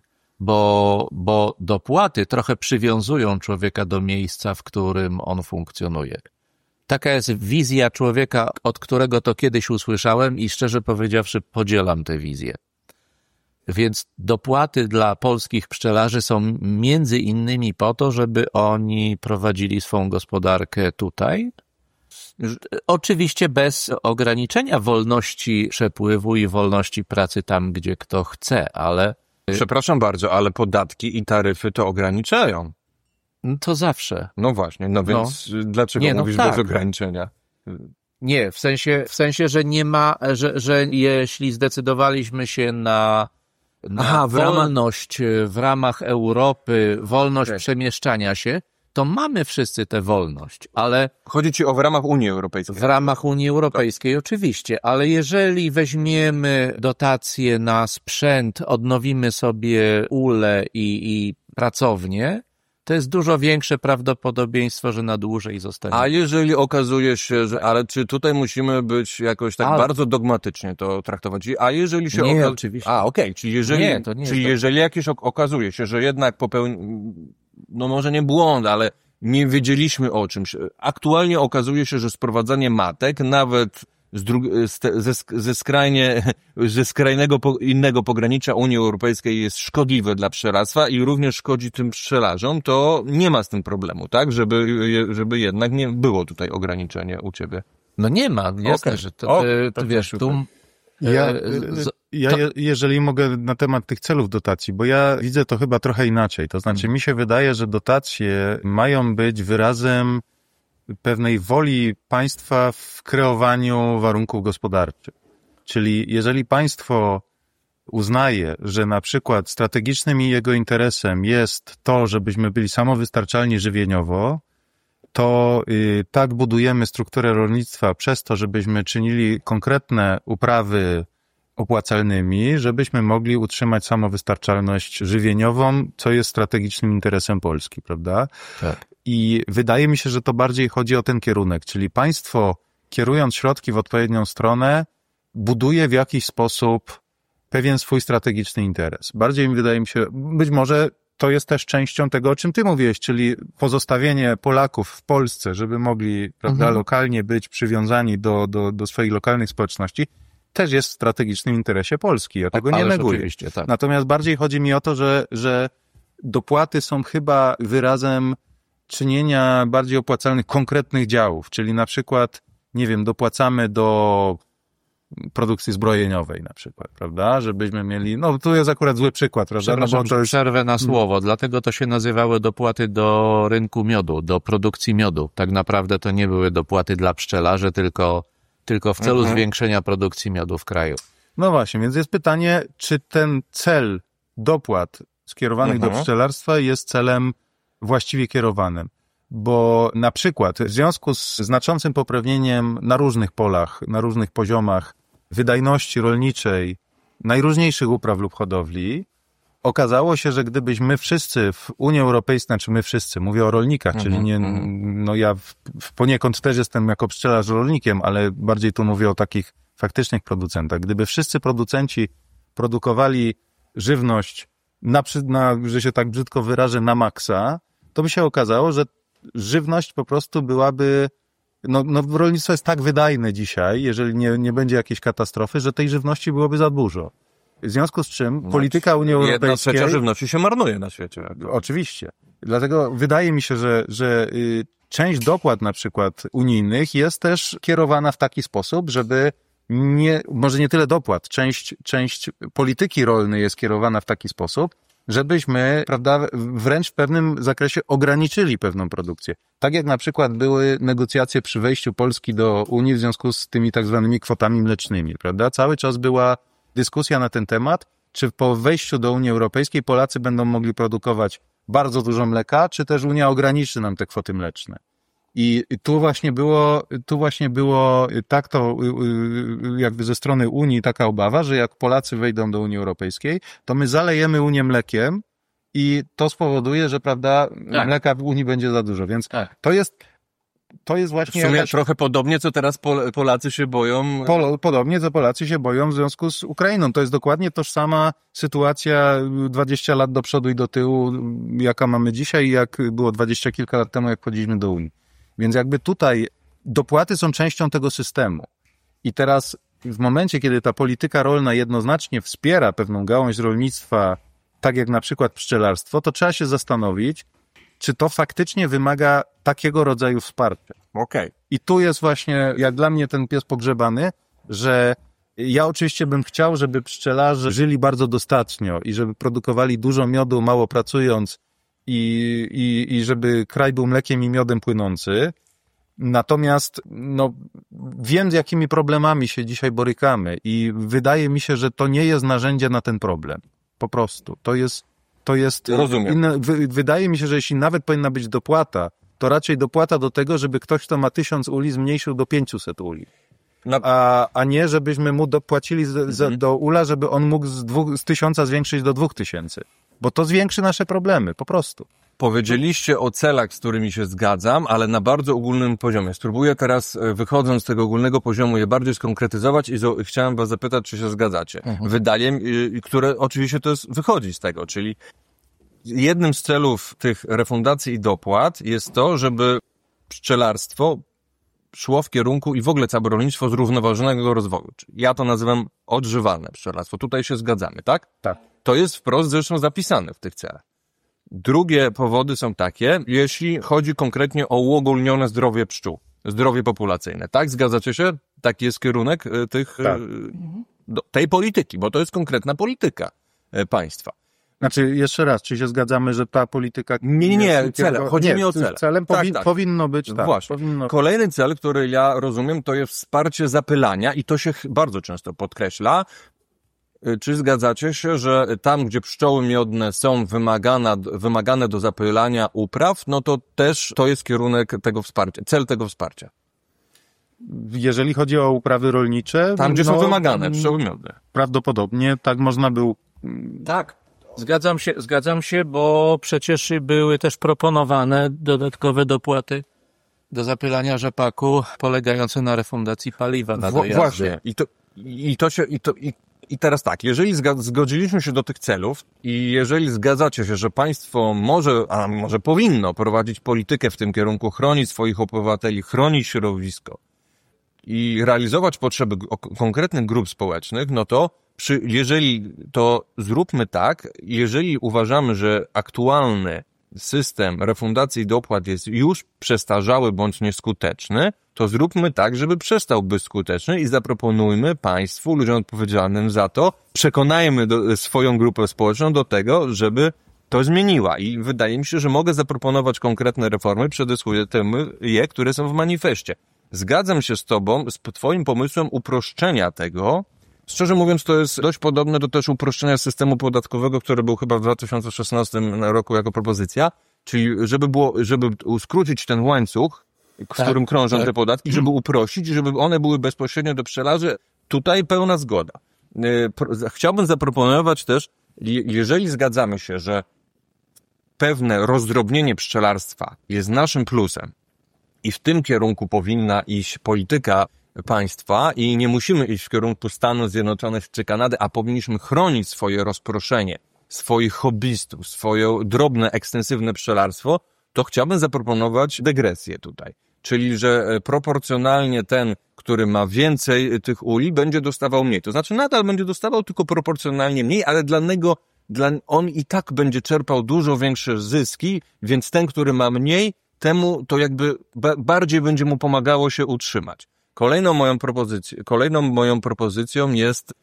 Bo dopłaty trochę przywiązują człowieka do miejsca, w którym on funkcjonuje. Taka jest wizja człowieka, od którego to kiedyś usłyszałem i szczerze powiedziawszy podzielam tę wizję. Więc dopłaty dla polskich pszczelarzy są między innymi po to, żeby oni prowadzili swą gospodarkę tutaj. Oczywiście bez ograniczenia wolności przepływu i wolności pracy tam, gdzie kto chce, ale...
Przepraszam bardzo, ale podatki i taryfy to ograniczają.
To zawsze.
No właśnie, więc dlaczego mówisz bez ograniczenia?
Nie, w sensie, że nie ma, że jeśli zdecydowaliśmy się na wolność w ramach Europy, wolność przemieszczania się, to mamy wszyscy tę wolność, ale...
Chodzi ci o w ramach Unii Europejskiej.
W ramach Unii Europejskiej, oczywiście, ale jeżeli weźmiemy dotacje na sprzęt, odnowimy sobie ule i pracownię, to jest dużo większe prawdopodobieństwo, że na dłużej zostanie.
A jeżeli okazuje się, że... Ale czy tutaj musimy być jakoś tak bardzo dogmatycznie to traktować? A jeżeli się...
Nie, oczywiście.
Czyli jeżeli jakieś okazuje się, że jednak no może nie błąd, ale nie wiedzieliśmy o czymś. Aktualnie okazuje się, że sprowadzanie matek, nawet ze skrajnego innego pogranicza Unii Europejskiej jest szkodliwe dla pszczelarstwa i również szkodzi tym pszczelarzom, to nie ma z tym problemu, tak? Żeby jednak nie było tutaj ograniczenia u ciebie.
No nie ma, jasne, że to wiesz, tu...
Jeżeli mogę na temat tych celów dotacji, bo ja widzę to chyba trochę inaczej. To znaczy mi się wydaje, że dotacje mają być wyrazem pewnej woli państwa w kreowaniu warunków gospodarczych. Czyli jeżeli państwo uznaje, że na przykład strategicznym jego interesem jest to, żebyśmy byli samowystarczalni żywieniowo, to tak budujemy strukturę rolnictwa przez to, żebyśmy czynili konkretne uprawy opłacalnymi, żebyśmy mogli utrzymać samowystarczalność żywieniową, co jest strategicznym interesem Polski, prawda?
Tak.
I wydaje mi się, że to bardziej chodzi o ten kierunek, czyli państwo, kierując środki w odpowiednią stronę, buduje w jakiś sposób pewien swój strategiczny interes. Bardziej mi wydaje mi się, być może to jest też częścią tego, o czym ty mówiłeś, czyli pozostawienie Polaków w Polsce, żeby mogli, prawda, lokalnie być przywiązani do swoich lokalnych społeczności, też jest w strategicznym interesie Polski. Ja tego nie neguję.
Oczywiście, tak.
Natomiast bardziej chodzi mi o to, że dopłaty są chyba wyrazem czynienia bardziej opłacalnych konkretnych działów, czyli na przykład, nie wiem, dopłacamy do produkcji zbrojeniowej na przykład, prawda? Żebyśmy mieli, no tu jest akurat zły przykład, prawda? No bo to jest...
Przerwę na słowo, dlatego to się nazywały dopłaty do rynku miodu, do produkcji miodu. Tak naprawdę to nie były dopłaty dla pszczelarzy, tylko w celu zwiększenia produkcji miodu w kraju.
No właśnie, więc jest pytanie, czy ten cel dopłat skierowanych do pszczelarstwa jest celem właściwie kierowanym. Bo na przykład w związku z znaczącym poprawieniem na różnych polach, na różnych poziomach wydajności rolniczej najróżniejszych upraw lub hodowli, okazało się, że gdybyśmy wszyscy w Unii Europejskiej, znaczy my wszyscy, mówię o rolnikach, czyli nie, no ja poniekąd też jestem jako pszczelarz rolnikiem, ale bardziej tu mówię o takich faktycznych producentach. Gdyby wszyscy producenci produkowali żywność że się tak brzydko wyrażę, na maksa, to by się okazało, że żywność po prostu byłaby, no rolnictwo jest tak wydajne dzisiaj, jeżeli nie będzie jakiejś katastrofy, że tej żywności byłoby za dużo. W związku z czym polityka Unii Europejskiej...
1/3 żywności się marnuje na świecie.
Oczywiście. Dlatego wydaje mi się, że część dopłat na przykład unijnych jest też kierowana w taki sposób, żeby może nie tyle dopłat, część polityki rolnej jest kierowana w taki sposób, żebyśmy, prawda, wręcz w pewnym zakresie ograniczyli pewną produkcję. Tak jak na przykład były negocjacje przy wejściu Polski do Unii w związku z tymi tak zwanymi kwotami mlecznymi, prawda? Cały czas była dyskusja na ten temat, czy po wejściu do Unii Europejskiej Polacy będą mogli produkować bardzo dużo mleka, czy też Unia ograniczy nam te kwoty mleczne. I tu właśnie było tak to jakby ze strony Unii taka obawa, że jak Polacy wejdą do Unii Europejskiej, to my zalejemy Unię mlekiem i to spowoduje, że, prawda, mleka w Unii będzie za dużo. Więc to jest właśnie...
W sumie trochę podobnie, co teraz Polacy się boją...
Podobnie, co Polacy się boją w związku z Ukrainą. To jest dokładnie tożsama sytuacja 20 lat do przodu i do tyłu, jaka mamy dzisiaj, jak było 20 kilka lat temu, jak wchodziliśmy do Unii. Więc jakby tutaj dopłaty są częścią tego systemu. I teraz w momencie, kiedy ta polityka rolna jednoznacznie wspiera pewną gałąź rolnictwa, tak jak na przykład pszczelarstwo, to trzeba się zastanowić, czy to faktycznie wymaga takiego rodzaju wsparcia.
Okej.
I tu jest właśnie, jak dla mnie, ten pies pogrzebany, że ja oczywiście bym chciał, żeby pszczelarze żyli bardzo dostatnio i żeby produkowali dużo miodu, mało pracując, i żeby kraj był mlekiem i miodem płynący. Natomiast wiem, z jakimi problemami się dzisiaj borykamy i wydaje mi się, że to nie jest narzędzie na ten problem. Po prostu. To jest
Rozumiem.
Wydaje mi się, że jeśli nawet powinna być dopłata, to raczej dopłata do tego, żeby ktoś, kto ma 1000 uli, zmniejszył do 500 uli. A nie, żebyśmy mu dopłacili do ula, żeby on mógł z 1000 zwiększyć do 2000. Bo to zwiększy nasze problemy, po prostu.
Powiedzieliście o celach, z którymi się zgadzam, ale na bardzo ogólnym poziomie. Spróbuję teraz, wychodząc z tego ogólnego poziomu, je bardziej skonkretyzować i chciałem was zapytać, czy się zgadzacie. Wydaje mi, które oczywiście to wychodzi z tego, czyli jednym z celów tych refundacji i dopłat jest to, żeby pszczelarstwo szło w kierunku i w ogóle całe rolnictwo zrównoważonego rozwoju. Ja to nazywam odżywalne pszczelarstwo. Tutaj się zgadzamy, tak?
Tak.
To jest wprost zresztą zapisane w tych celach. Drugie powody są takie, jeśli chodzi konkretnie o uogólnione zdrowie pszczół, zdrowie populacyjne. Tak? Zgadzacie się? Taki jest kierunek tej polityki, bo to jest konkretna polityka państwa.
Znaczy, jeszcze raz, czy się zgadzamy, że ta polityka...
Nie, cele. Chodzi mi o cele.
Celem powinno być, tak.
Właśnie. Kolejny cel, który ja rozumiem, to jest wsparcie zapylania i to się bardzo często podkreśla. Czy zgadzacie się, że tam, gdzie pszczoły miodne są wymagane do zapylania upraw, no to też to jest kierunek tego wsparcia, cel tego wsparcia?
jeżeli chodzi o uprawy rolnicze...
Tam, gdzie są wymagane, przełomione.
Prawdopodobnie tak można było...
Tak, zgadzam się, bo przecież były też proponowane dodatkowe dopłaty do zapylania rzepaku polegające na refundacji paliwa na dojazdy.
Właśnie. I teraz tak, jeżeli zgodziliśmy się do tych celów i jeżeli zgadzacie się, że państwo może powinno prowadzić politykę w tym kierunku, chronić swoich obywateli, chronić środowisko i realizować potrzeby konkretnych grup społecznych, no to jeżeli to zróbmy tak, jeżeli uważamy, że aktualny system refundacji dopłat jest już przestarzały bądź nieskuteczny, to zróbmy tak, żeby przestał być skuteczny i zaproponujmy państwu, ludziom odpowiedzialnym za to, przekonajmy swoją grupę społeczną do tego, żeby to zmieniła. I wydaje mi się, że mogę zaproponować konkretne reformy, przedyskutuję je, które są w manifestie. Zgadzam się z tobą, z twoim pomysłem uproszczenia tego. Szczerze mówiąc, to jest dość podobne do też uproszczenia systemu podatkowego, który był chyba w 2016 roku jako propozycja, czyli żeby skrócić ten łańcuch, w którym krążą te podatki, żeby uprościć, żeby one były bezpośrednio do pszczelarzy. Tutaj pełna zgoda. Chciałbym zaproponować też, jeżeli zgadzamy się, że pewne rozdrobnienie pszczelarstwa jest naszym plusem i w tym kierunku powinna iść polityka państwa i nie musimy iść w kierunku Stanów Zjednoczonych czy Kanady, a powinniśmy chronić swoje rozproszenie, swoich hobbystów, swoje drobne, ekstensywne pszczelarstwo, to chciałbym zaproponować dygresję tutaj. Czyli, że proporcjonalnie ten, który ma więcej tych uli, będzie dostawał mniej. To znaczy nadal będzie dostawał tylko proporcjonalnie mniej, ale on i tak będzie czerpał dużo większe zyski, więc ten, który ma mniej, temu to jakby bardziej będzie mu pomagało się utrzymać. Kolejną moją propozycją jest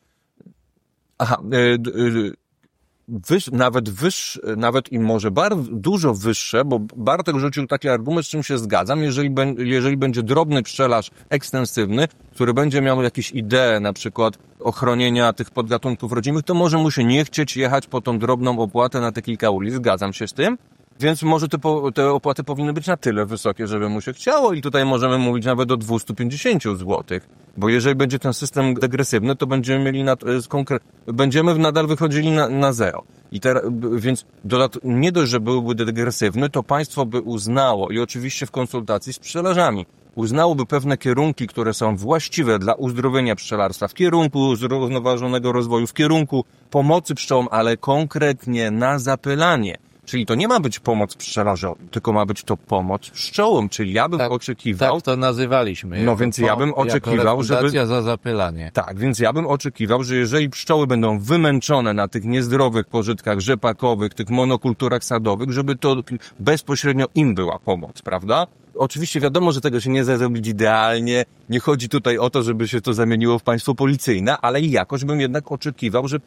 nawet i może dużo wyższe, bo Bartek rzucił taki argument, z czym się zgadzam, jeżeli będzie drobny pszczelarz ekstensywny, który będzie miał jakieś idee, na przykład ochronienia tych podgatunków rodzimych, to może mu się nie chcieć jechać po tą drobną opłatę na te kilka uli. Zgadzam się z tym. Więc może te opłaty powinny być na tyle wysokie, żeby mu się chciało i tutaj możemy mówić nawet o 250 zł. Bo jeżeli będzie ten system degresywny, to będziemy mieli będziemy nadal wychodzili na zero. Więc nie dość, że byłby degresywny, to państwo by uznało i oczywiście w konsultacji z pszczelarzami uznałoby pewne kierunki, które są właściwe dla uzdrowienia pszczelarstwa, w kierunku zrównoważonego rozwoju, w kierunku pomocy pszczołom, ale konkretnie na zapylanie. Czyli to nie ma być pomoc pszczelarzom, tylko ma być to pomoc pszczołom, czyli ja bym oczekiwał...
Tak to nazywaliśmy.
No więc ja bym oczekiwał, żeby...
za zapylanie.
Tak, więc ja bym oczekiwał, że jeżeli pszczoły będą wymęczone na tych niezdrowych pożytkach rzepakowych, tych monokulturach sadowych, żeby to bezpośrednio im była pomoc, prawda? Oczywiście wiadomo, że tego się nie da zrobić idealnie, nie chodzi tutaj o to, żeby się to zamieniło w państwo policyjne, ale jakoś bym jednak oczekiwał, że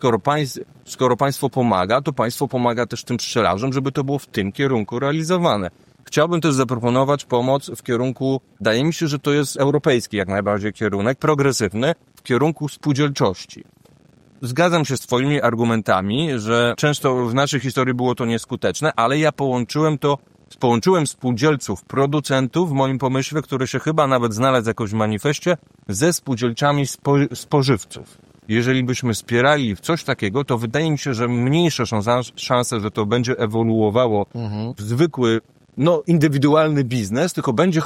skoro państwo pomaga, to państwo pomaga też tym pszczelarzom, żeby to było w tym kierunku realizowane. Chciałbym też zaproponować pomoc w kierunku, wydaje mi się, że to jest europejski jak najbardziej kierunek, progresywny, w kierunku spółdzielczości. Zgadzam się z twoimi argumentami, że często w naszej historii było to nieskuteczne, ale ja połączyłem spółdzielców, producentów w moim pomyśle, który się chyba nawet znalazł jakoś w manifestie, ze spółdzielczami spożywców. Jeżeli byśmy wspierali w coś takiego, to wydaje mi się, że mniejsze są szanse, że to będzie ewoluowało w zwykły, indywidualny biznes, tylko będzie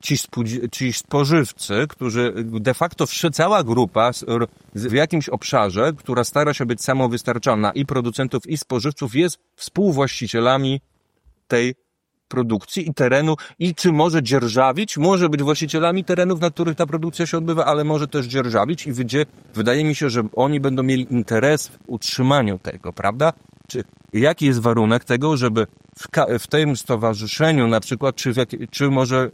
ci spożywcy, którzy de facto cała grupa w jakimś obszarze, która stara się być samowystarczalna i producentów, i spożywców, jest współwłaścicielami tej produkcji i terenu i czy może dzierżawić, może być właścicielami terenów, na których ta produkcja się odbywa, ale może też dzierżawić i wydaje mi się, że oni będą mieli interes w utrzymaniu tego, prawda? Jaki jest warunek tego, żeby w tym stowarzyszeniu na przykład, czy może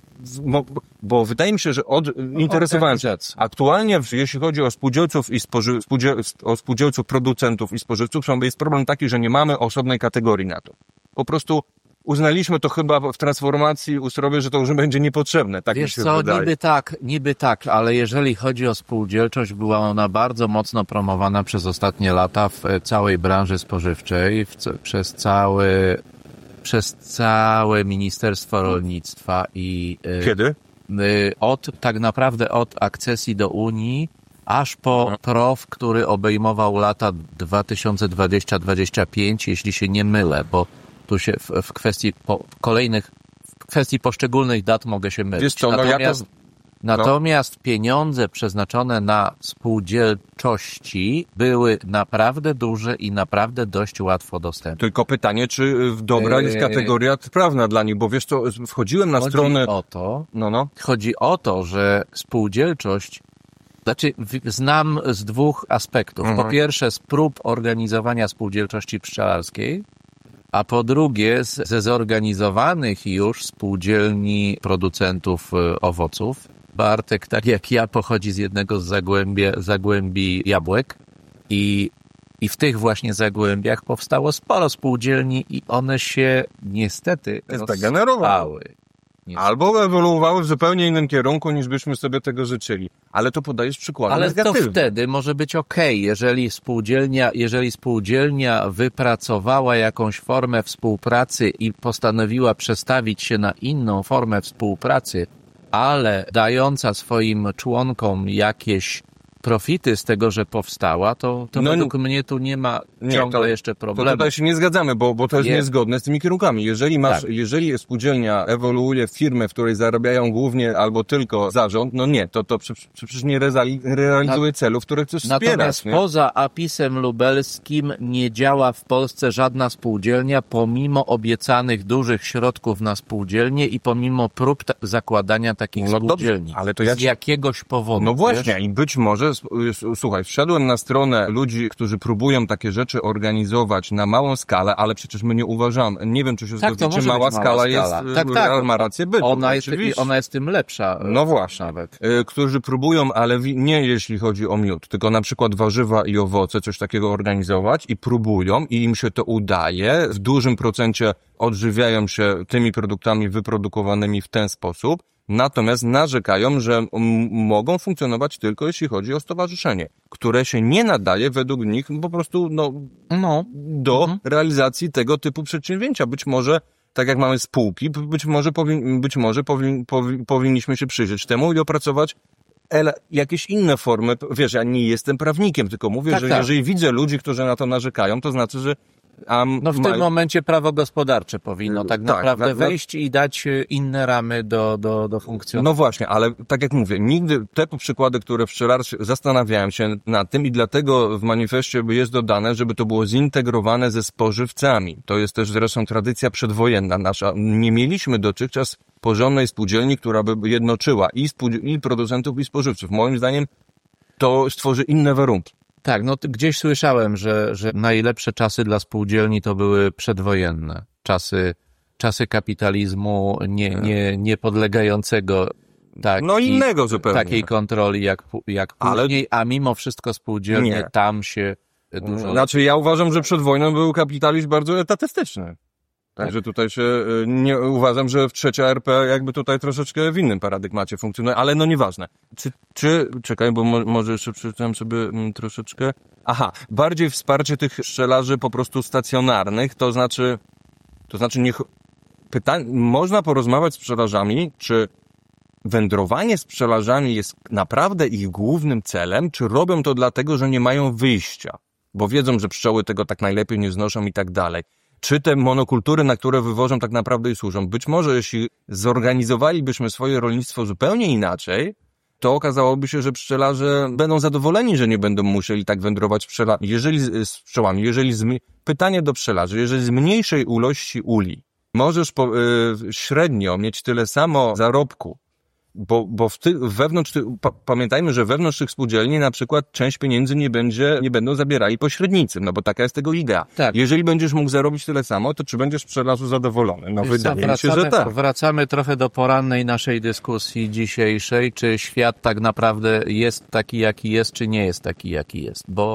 bo wydaje mi się, że interesowałem się aktualnie, jeśli chodzi o spółdzielców i o spółdzielców producentów i spożywców, jest problem taki, że nie mamy osobnej kategorii na to. Po prostu uznaliśmy to chyba w transformacji ustrojowej, że to już będzie niepotrzebne. Tak
Wiesz
mi się wydaje.
Niby tak, ale jeżeli chodzi o spółdzielczość, była ona bardzo mocno promowana przez ostatnie lata w całej branży spożywczej, przez całe Ministerstwo Rolnictwa i...
Kiedy?
tak naprawdę od akcesji do Unii aż po PROW, który obejmował lata 2020-2025, jeśli się nie mylę, bo tu się w kwestii poszczególnych dat mogę się mylić.
Wiesz co,
Natomiast pieniądze przeznaczone na spółdzielczości były naprawdę duże i naprawdę dość łatwo dostępne.
Tylko pytanie, czy dobra jest kategoria prawna dla nich, bo wiesz co, wchodziłem na stronę...
Chodzi o to, że spółdzielczość, znam z dwóch aspektów. Po pierwsze z prób organizowania spółdzielczości pszczelarskiej, a po drugie ze zorganizowanych już spółdzielni producentów owoców. Bartek, tak jak ja, pochodzi z jednego z zagłębi jabłek i w tych właśnie zagłębiach powstało sporo spółdzielni i one się niestety rozstały.
Albo ewoluowały w zupełnie innym kierunku, niż byśmy sobie tego życzyli. Ale to podajesz przykłady negatywne.
To wtedy może być okej, jeżeli spółdzielnia wypracowała jakąś formę współpracy i postanowiła przestawić się na inną formę współpracy, ale dająca swoim członkom jakieś profity z tego, że powstała, to według mnie tu nie ma ciągle jeszcze problemu.
To tutaj się nie zgadzamy, bo to jest niezgodne z tymi kierunkami. Jeżeli spółdzielnia ewoluuje w firmę, w której zarabiają głównie albo tylko zarząd, to przecież nie realizuje celów, które chcesz wspierać.
Natomiast poza APIS-em lubelskim nie działa w Polsce żadna spółdzielnia, pomimo obiecanych dużych środków na spółdzielnie i pomimo prób zakładania takich spółdzielni.
Ale to
z jakiegoś powodu.
No właśnie, i być może słuchaj, wszedłem na stronę ludzi, którzy próbują takie rzeczy organizować na małą skalę, ale przecież my nie uważamy, nie wiem, czy się zgodzicie, mała skala jest, ma rację bytu.
Ona jest tym lepsza.
No właśnie.
Nawet.
Którzy próbują, ale nie jeśli chodzi o miód, tylko na przykład warzywa i owoce, coś takiego organizować i próbują i im się to udaje, w dużym procencie odżywiają się tymi produktami wyprodukowanymi w ten sposób, natomiast narzekają, że mogą funkcjonować tylko jeśli chodzi o stowarzyszenie, które się nie nadaje według nich po prostu do realizacji tego typu przedsięwzięcia. Być może, tak jak mamy spółki, być może powinniśmy się przyjrzeć temu i opracować jakieś inne formy. Wiesz, ja nie jestem prawnikiem, tylko mówię, że jeżeli widzę ludzi, którzy na to narzekają, to znaczy, że
w tym momencie prawo gospodarcze powinno tak naprawdę wejść i dać inne ramy do funkcjonowania.
No właśnie, ale tak jak mówię, nigdy te przykłady, które pszczelarstwie zastanawiałem się nad tym i dlatego w manifestie jest dodane, żeby to było zintegrowane ze spożywcami. To jest też zresztą tradycja przedwojenna nasza. Nie mieliśmy dotychczas porządnej spółdzielni, która by jednoczyła i producentów, i spożywców. Moim zdaniem to stworzy inne warunki.
Tak, gdzieś słyszałem, że najlepsze czasy dla spółdzielni to były przedwojenne. Czasy kapitalizmu niepodlegającego
innego zupełnie.
Takiej kontroli jak później, a mimo wszystko spółdzielnie tam się dużo...
Znaczy ja uważam, że przed wojną był kapitalizm bardzo etatystyczny. Także tutaj się nie uważam, że w trzecia RP jakby tutaj troszeczkę w innym paradygmacie funkcjonuje, ale nieważne. Czekaj, bo może jeszcze przeczytałem sobie troszeczkę. Bardziej wsparcie tych pszczelarzy po prostu stacjonarnych, to znaczy można porozmawiać z pszczelarzami, czy wędrowanie z pszczelarzami jest naprawdę ich głównym celem, czy robią to dlatego, że nie mają wyjścia, bo wiedzą, że pszczoły tego tak najlepiej nie znoszą i tak dalej. Czy te monokultury, na które wywożą, tak naprawdę i służą? Być może jeśli zorganizowalibyśmy swoje rolnictwo zupełnie inaczej, to okazałoby się, że pszczelarze będą zadowoleni, że nie będą musieli tak wędrować z pszczołami. Pytanie do pszczelarzy, jeżeli z mniejszej ilości uli możesz średnio mieć tyle samo zarobku, bo pamiętajmy, że wewnątrz tych spółdzielni na przykład część pieniędzy nie będą zabierali pośrednicy, bo taka jest tego idea. Tak. Jeżeli będziesz mógł zarobić tyle samo, to czy będziesz pszczelarzu zadowolony? Wydaje mi się, że tak.
Wracamy trochę do porannej naszej dyskusji dzisiejszej, czy świat tak naprawdę jest taki, jaki jest, czy nie jest taki, jaki jest, bo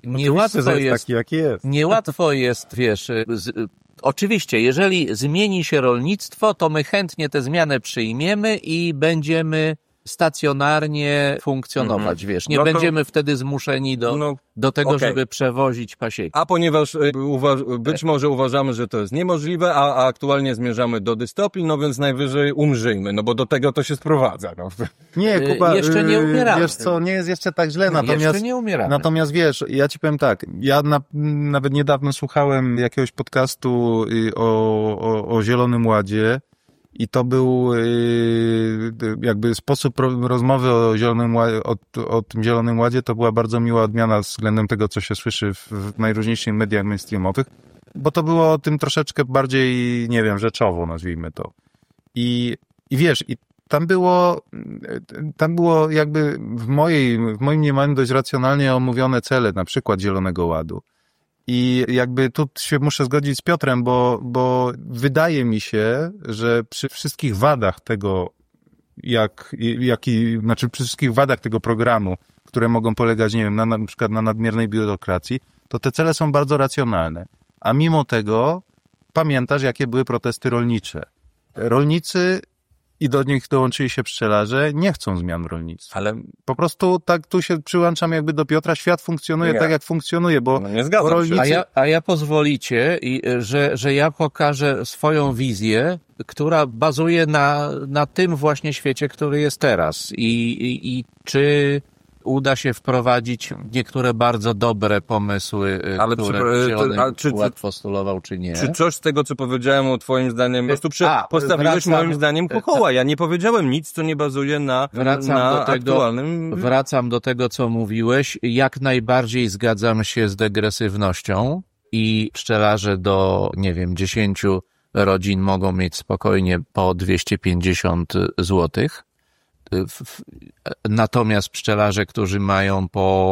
niełatwo jest, wiesz, oczywiście, jeżeli zmieni się rolnictwo, to my chętnie tę zmianę przyjmiemy i będziemy stacjonarnie funkcjonować, wiesz. Nie
No to-
będziemy wtedy zmuszeni do tego,
okej.
żeby przewozić pasieki.
A ponieważ być może uważamy, że to jest niemożliwe, a aktualnie zmierzamy do dystopii, no więc najwyżej umrzyjmy, no bo do tego to się nawet no.
Nie, Kuba,
Jeszcze nie umieramy.
wiesz co, nie jest jeszcze tak źle,
Jeszcze nie umieramy.
natomiast wiesz, ja ci powiem tak, ja nawet niedawno słuchałem jakiegoś podcastu o Zielonym Ładzie i to był jakby sposób rozmowy o Zielonym Ładzie, o tym Zielonym Ładzie, to była bardzo miła odmiana względem tego, co się słyszy w najróżniejszych mediach mainstreamowych, bo to było o tym troszeczkę bardziej, nie wiem, rzeczowo nazwijmy to. I wiesz, i tam było jakby w moim mniemaniu dość racjonalnie omówione cele, na przykład Zielonego Ładu. I jakby tu się muszę zgodzić z Piotrem, bo wydaje mi się, że przy wszystkich wadach tego, znaczy przy wszystkich wadach tego programu, które mogą polegać, nie wiem, na przykład na nadmiernej biurokracji, to te cele są bardzo racjonalne. A mimo tego pamiętasz, jakie były protesty rolnicze. Rolnicy i do nich dołączyli się pszczelarze, nie chcą zmian w rolnictwie.
Ale
Po prostu tak tu się przyłączam jakby do Piotra, świat funkcjonuje
Nie.
tak, jak funkcjonuje, bo
no nie zgadzam
rolnicy...
się.
A ja pozwolicie, że ja pokażę swoją wizję, która bazuje na tym właśnie świecie, który jest teraz. I czy uda się wprowadzić niektóre bardzo dobre pomysły,
Ale
które Zielony
czy
Ład postulował, czy nie.
Czy coś z tego, co powiedziałem, twoim zdaniem, po prostu postawiłeś
wracam-
moim zdaniem kokoła. Ja nie powiedziałem nic, co nie bazuje na aktualnym...
Wracam do tego, co mówiłeś. Jak najbardziej zgadzam się z degresywnością i pszczelarze do, 10 rodzin mogą mieć spokojnie po 250 złotych. Natomiast pszczelarze, którzy mają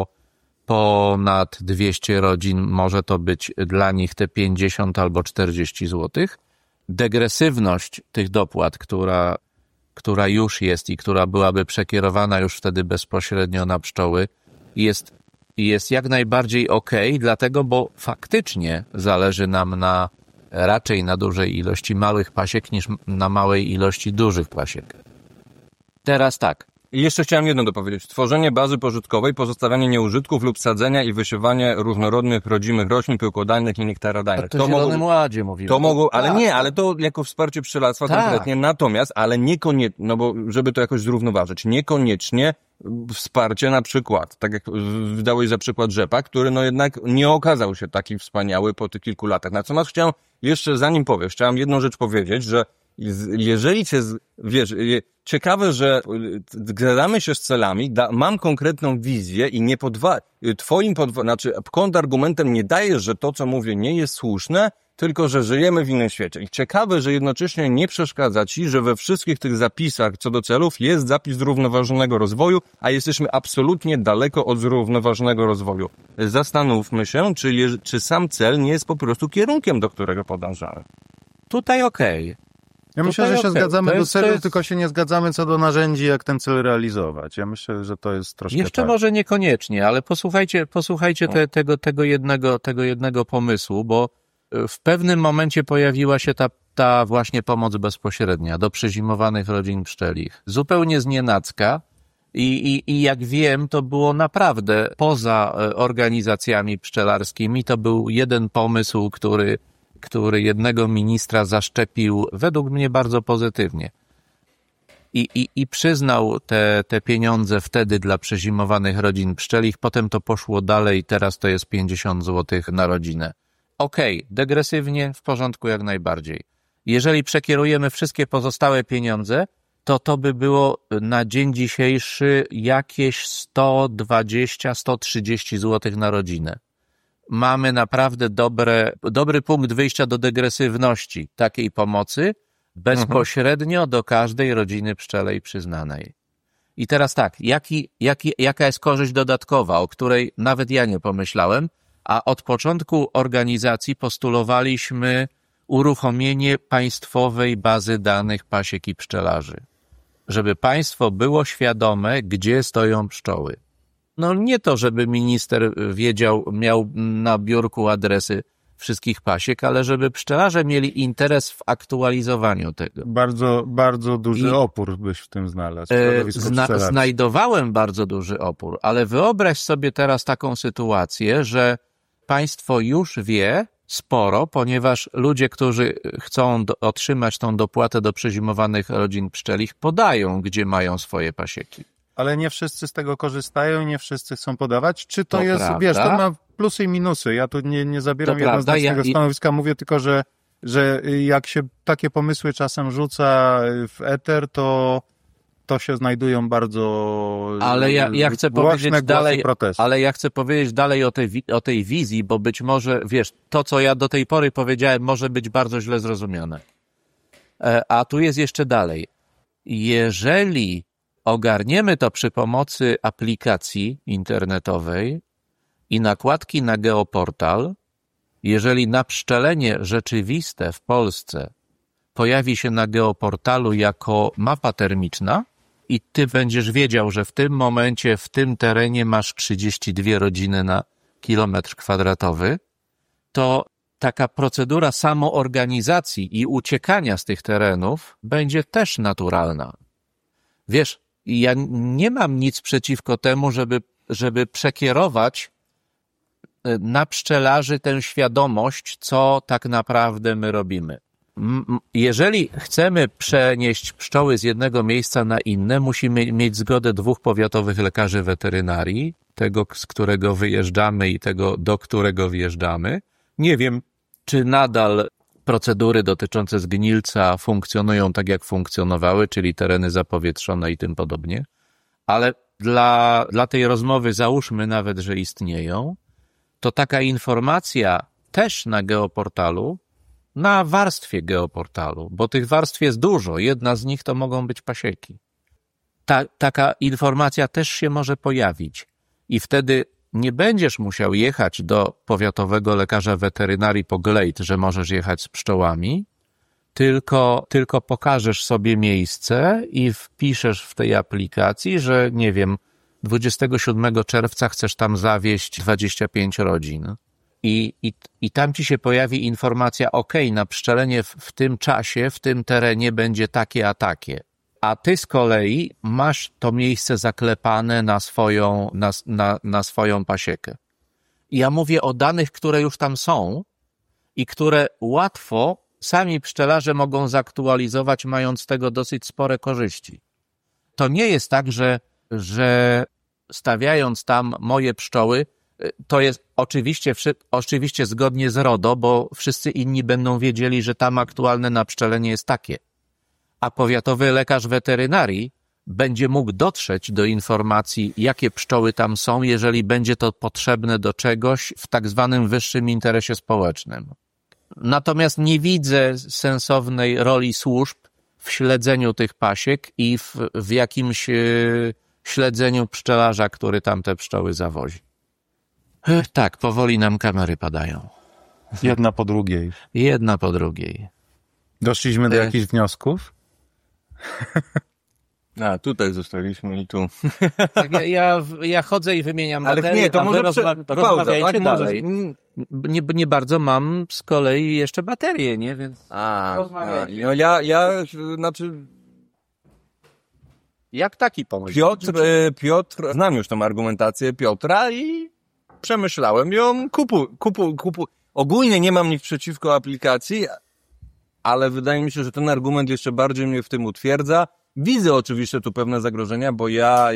ponad 200 rodzin, może to być dla nich te 50 albo 40 złotych. Degresywność tych dopłat, która już jest i która byłaby przekierowana już wtedy bezpośrednio na pszczoły, jest jak najbardziej okej, dlatego, bo faktycznie zależy nam raczej na dużej ilości małych pasiek niż na małej ilości dużych pasiek. Teraz tak.
I jeszcze chciałem jedno dopowiedzieć. Tworzenie bazy pożytkowej, pozostawianie nieużytków lub sadzenia i wysiewanie różnorodnych, rodzimych roślin, pyłkodajnych i nektarodajnych.
To w Zielonym Ładzie mówimy.
To mogło, ale
Tak.
nie, ale to jako wsparcie pszczelarstwa
Tak.
konkretnie. Natomiast, ale niekoniecznie, no bo żeby to jakoś zrównoważyć, niekoniecznie wsparcie na przykład, tak jak dałeś za przykład rzepak, który no jednak nie okazał się taki wspaniały po tych kilku latach. Natomiast chciałem jeszcze, zanim powiesz, chciałem jedną rzecz powiedzieć, że jeżeli cię, wiesz, ciekawe, że zgadzamy się z celami, mam konkretną wizję i nie znaczy kontrargumentem nie dajesz, że to, co mówię, nie jest słuszne, tylko że żyjemy w innym świecie. I ciekawe, że jednocześnie nie przeszkadza ci, że we wszystkich tych zapisach co do celów jest zapis zrównoważonego rozwoju, a jesteśmy absolutnie daleko od zrównoważonego rozwoju. Zastanówmy się, czy sam cel nie jest po prostu kierunkiem, do którego podążamy.
Tutaj okej.
Ja myślę, że się
okej.
zgadzamy
To
do
jest-
celu,
to jest-
tylko się nie zgadzamy co do narzędzi, jak ten cel realizować. Ja myślę, że to jest troszkę
Jeszcze
tak.
może niekoniecznie, ale posłuchajcie tego jednego pomysłu, bo w pewnym momencie pojawiła się ta właśnie pomoc bezpośrednia do przezimowanych rodzin pszczelich. Zupełnie znienacka i jak wiem, to było naprawdę poza organizacjami pszczelarskimi. To był jeden pomysł, który jednego ministra zaszczepił według mnie bardzo pozytywnie. I przyznał te pieniądze wtedy dla przezimowanych rodzin pszczelich, potem to poszło dalej, teraz to jest 50 zł na rodzinę. Okej, degresywnie, w porządku jak najbardziej. Jeżeli przekierujemy wszystkie pozostałe pieniądze, to by było na dzień dzisiejszy jakieś 120-130 zł na rodzinę. Mamy naprawdę dobry punkt wyjścia do degresywności takiej pomocy bezpośrednio do każdej rodziny pszczelej przyznanej. I teraz tak, jaka jest korzyść dodatkowa, o której nawet ja nie pomyślałem, a od początku organizacji postulowaliśmy uruchomienie państwowej bazy danych pasiek i pszczelarzy. Żeby państwo było świadome, gdzie stoją pszczoły. No nie to, żeby minister miał na biurku adresy wszystkich pasiek, ale żeby pszczelarze mieli interes w aktualizowaniu tego.
Bardzo, bardzo duży opór byś w tym znalazł.
Znajdowałem bardzo duży opór, ale wyobraź sobie teraz taką sytuację, że państwo już wie sporo, ponieważ ludzie, którzy chcą otrzymać tą dopłatę do przezimowanych rodzin pszczelich, podają, gdzie mają swoje pasieki.
Ale nie wszyscy z tego korzystają, nie wszyscy chcą podawać. Czy to jest,
prawda.
wiesz, to ma plusy i minusy. Ja tu nie zabieram jednoznacznego stanowiska. Mówię tylko, że jak się takie pomysły czasem rzuca w eter, to się znajdują bardzo
ale ja chcę powiedzieć dalej,
protestu.
ale ja chcę powiedzieć dalej o tej wizji, bo być może, wiesz, to co ja do tej pory powiedziałem może być bardzo źle zrozumiane. A tu jest jeszcze dalej. Jeżeli ogarniemy to przy pomocy aplikacji internetowej i nakładki na geoportal, jeżeli napszczelenie rzeczywiste w Polsce pojawi się na geoportalu jako mapa termiczna i ty będziesz wiedział, że w tym momencie, w tym terenie masz 32 rodziny na kilometr kwadratowy, to taka procedura samoorganizacji i uciekania z tych terenów będzie też naturalna. Wiesz, ja nie mam nic przeciwko temu, żeby przekierować na pszczelarzy tę świadomość, co tak naprawdę my robimy. Jeżeli chcemy przenieść pszczoły z jednego miejsca na inne, musimy mieć zgodę 2 powiatowych lekarzy weterynarii, tego, z którego wyjeżdżamy i tego, do którego wjeżdżamy. Nie wiem, czy nadal procedury dotyczące zgnilca funkcjonują tak, jak funkcjonowały, czyli tereny zapowietrzone i tym podobnie, ale dla tej rozmowy załóżmy nawet, że istnieją, to taka informacja też na geoportalu, na warstwie geoportalu, bo tych warstw jest dużo, jedna z nich to mogą być pasieki. Taka informacja też się może pojawić i wtedy nie będziesz musiał jechać do powiatowego lekarza weterynarii po glejt, że możesz jechać z pszczołami, tylko pokażesz sobie miejsce i wpiszesz w tej aplikacji, że nie wiem, 27 czerwca chcesz tam zawieźć 25 rodzin. I tam ci się pojawi informacja, na pszczelenie w tym czasie, w tym terenie będzie takie a takie. A ty z kolei masz to miejsce zaklepane na swoją pasiekę. I ja mówię o danych, które już tam są i które łatwo sami pszczelarze mogą zaktualizować, mając z tego dosyć spore korzyści. To nie jest tak, że stawiając tam moje pszczoły, to jest oczywiście zgodnie z RODO, bo wszyscy inni będą wiedzieli, że tam aktualne napszczelenie jest takie. A powiatowy lekarz weterynarii będzie mógł dotrzeć do informacji, jakie pszczoły tam są, jeżeli będzie to potrzebne do czegoś w tak zwanym wyższym interesie społecznym. Natomiast nie widzę sensownej roli służb w śledzeniu tych pasiek i w jakimś śledzeniu pszczelarza, który tam te pszczoły zawozi. Tak, powoli nam kamery padają.
Jedna po drugiej.
Jedna po drugiej.
Doszliśmy do jakichś wniosków?
A, tutaj zostaliśmy i tu.
Tak, ja chodzę i wymieniam
ale
baterię,
nie, to może
rozmawiajcie
tak,
dalej. Nie bardzo mam z kolei jeszcze baterię, nie? Więc rozmawiajcie.
Znaczy...
Jak taki pomysł?
Piotr, znam już tą argumentację Piotra i przemyślałem ją, kupu. Ogólnie nie mam nic przeciwko aplikacji, ale wydaje mi się, że ten argument jeszcze bardziej mnie w tym utwierdza. Widzę oczywiście tu pewne zagrożenia, bo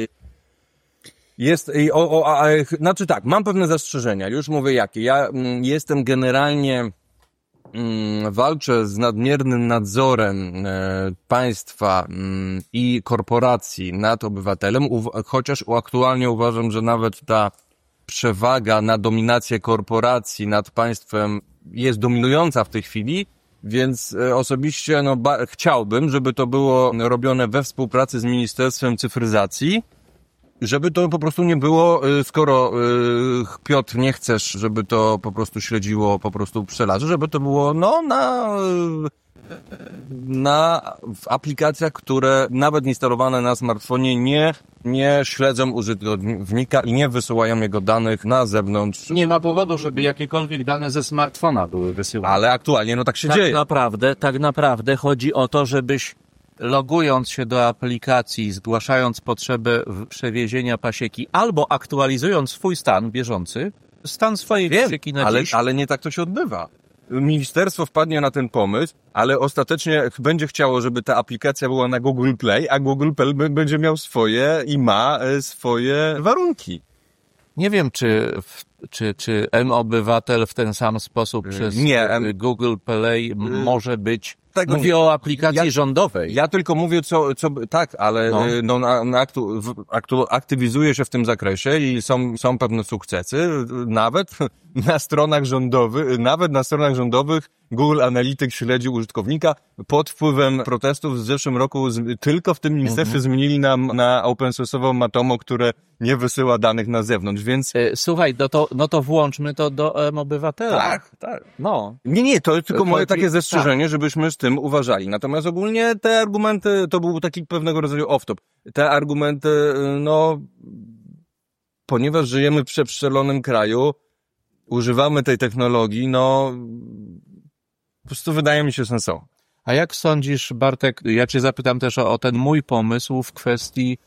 znaczy tak, mam pewne zastrzeżenia, już mówię jakie. Ja jestem generalnie, walczę z nadmiernym nadzorem państwa i korporacji nad obywatelem, chociaż aktualnie uważam, że nawet ta przewaga na dominację korporacji nad państwem jest dominująca w tej chwili, więc osobiście chciałbym, żeby to było robione we współpracy z Ministerstwem Cyfryzacji, żeby to po prostu nie było, skoro Piotr nie chcesz, żeby to po prostu śledziło po prostu pszczelarzy, żeby to było w aplikacjach, które nawet instalowane na smartfonie nie śledzą użytkownika i nie wysyłają jego danych na zewnątrz.
Nie ma powodu, żeby jakiekolwiek dane ze smartfona były wysyłane.
Ale aktualnie tak się dzieje.
Tak naprawdę chodzi o to, żebyś logując się do aplikacji, zgłaszając potrzebę przewiezienia pasieki albo aktualizując swój stan bieżący, stan swojej pasieki na dziś.
Ale nie tak to się odbywa. Ministerstwo wpadnie na ten pomysł, ale ostatecznie będzie chciało, żeby ta aplikacja była na Google Play, a Google Play będzie miał swoje i ma swoje warunki.
Nie wiem, czy M-Obywatel w ten sam sposób przez Google Play może być...
Tak,
mówię o aplikacji rządowej.
Ja tylko mówię, tak, ale aktywizuje się w tym zakresie i są pewne sukcesy. Nawet na stronach rządowych Google Analytics śledzi użytkownika. Pod wpływem protestów w zeszłym roku tylko w tym ministerstwie zmienili nam na open source'ową Matomo, które nie wysyła danych na zewnątrz, więc...
Słuchaj, no to włączmy to do M-Obywatela.
Tak.
No.
Nie, to jest tylko moje takie zastrzeżenie, żebyśmy z tym uważali. Natomiast ogólnie te argumenty, to był taki pewnego rodzaju off-top. Te argumenty, ponieważ żyjemy w przepszczelonym kraju, używamy tej technologii, po prostu wydaje mi się sensowne.
A jak sądzisz, Bartek, ja cię zapytam też o ten mój pomysł w kwestii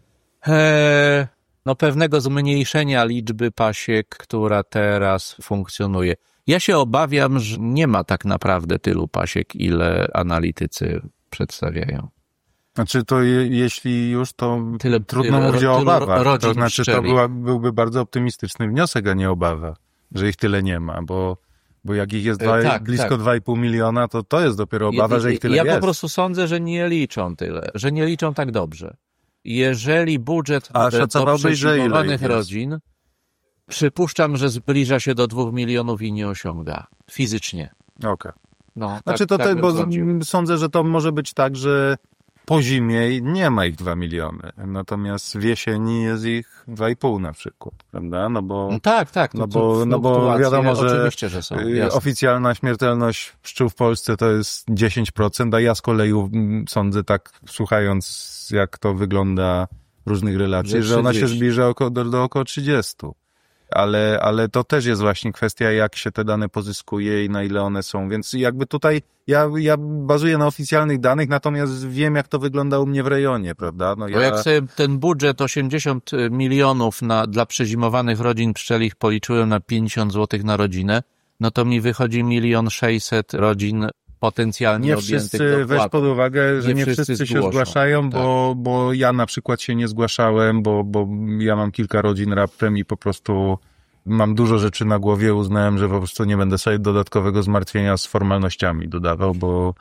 pewnego zmniejszenia liczby pasiek, która teraz funkcjonuje. Ja się obawiam, że nie ma tak naprawdę tylu pasiek, ile analitycy przedstawiają.
Znaczy to jeśli już, to trudno mówić o obawach. To znaczy byłby bardzo optymistyczny wniosek, a nie obawa, że ich tyle nie ma, bo jak ich jest blisko 2,5 miliona, to jest dopiero obawa, że ich tyle jest.
Ja po prostu sądzę, że nie liczą tyle, że nie liczą tak dobrze. Jeżeli budżet do prześladowanych rodzin, przypuszczam, że zbliża się do 2 milionów i nie osiąga fizycznie.
Okej.
Znaczy
sądzę, że to może być tak, że po zimie nie ma ich 2 miliony, natomiast w jesieni jest ich 2,5 na przykład, prawda?
Tak.
Bo wiadomo, że
są,
oficjalna śmiertelność pszczół w Polsce to jest 10%, a ja z kolei sądzę tak, słuchając jak to wygląda w różnych relacjach, że ona się zbliża do około 30. Ale to też jest właśnie kwestia, jak się te dane pozyskuje i na ile one są, więc jakby tutaj ja bazuję na oficjalnych danych, natomiast wiem, jak to wygląda u mnie w rejonie, prawda?
Bo jak sobie ten budżet 80 milionów dla przezimowanych rodzin pszczelich policzyłem na 50 zł na rodzinę, no to mi wychodzi 1 600 000 rodzin potencjalnie objętych dopłatą. Nie wszyscy, weź
pod uwagę, że nie wszyscy się zgłaszają, bo ja na przykład się nie zgłaszałem, bo ja mam kilka rodzin raptem i po prostu mam dużo rzeczy na głowie, uznałem, że po prostu nie będę sobie dodatkowego zmartwienia z formalnościami dodawał,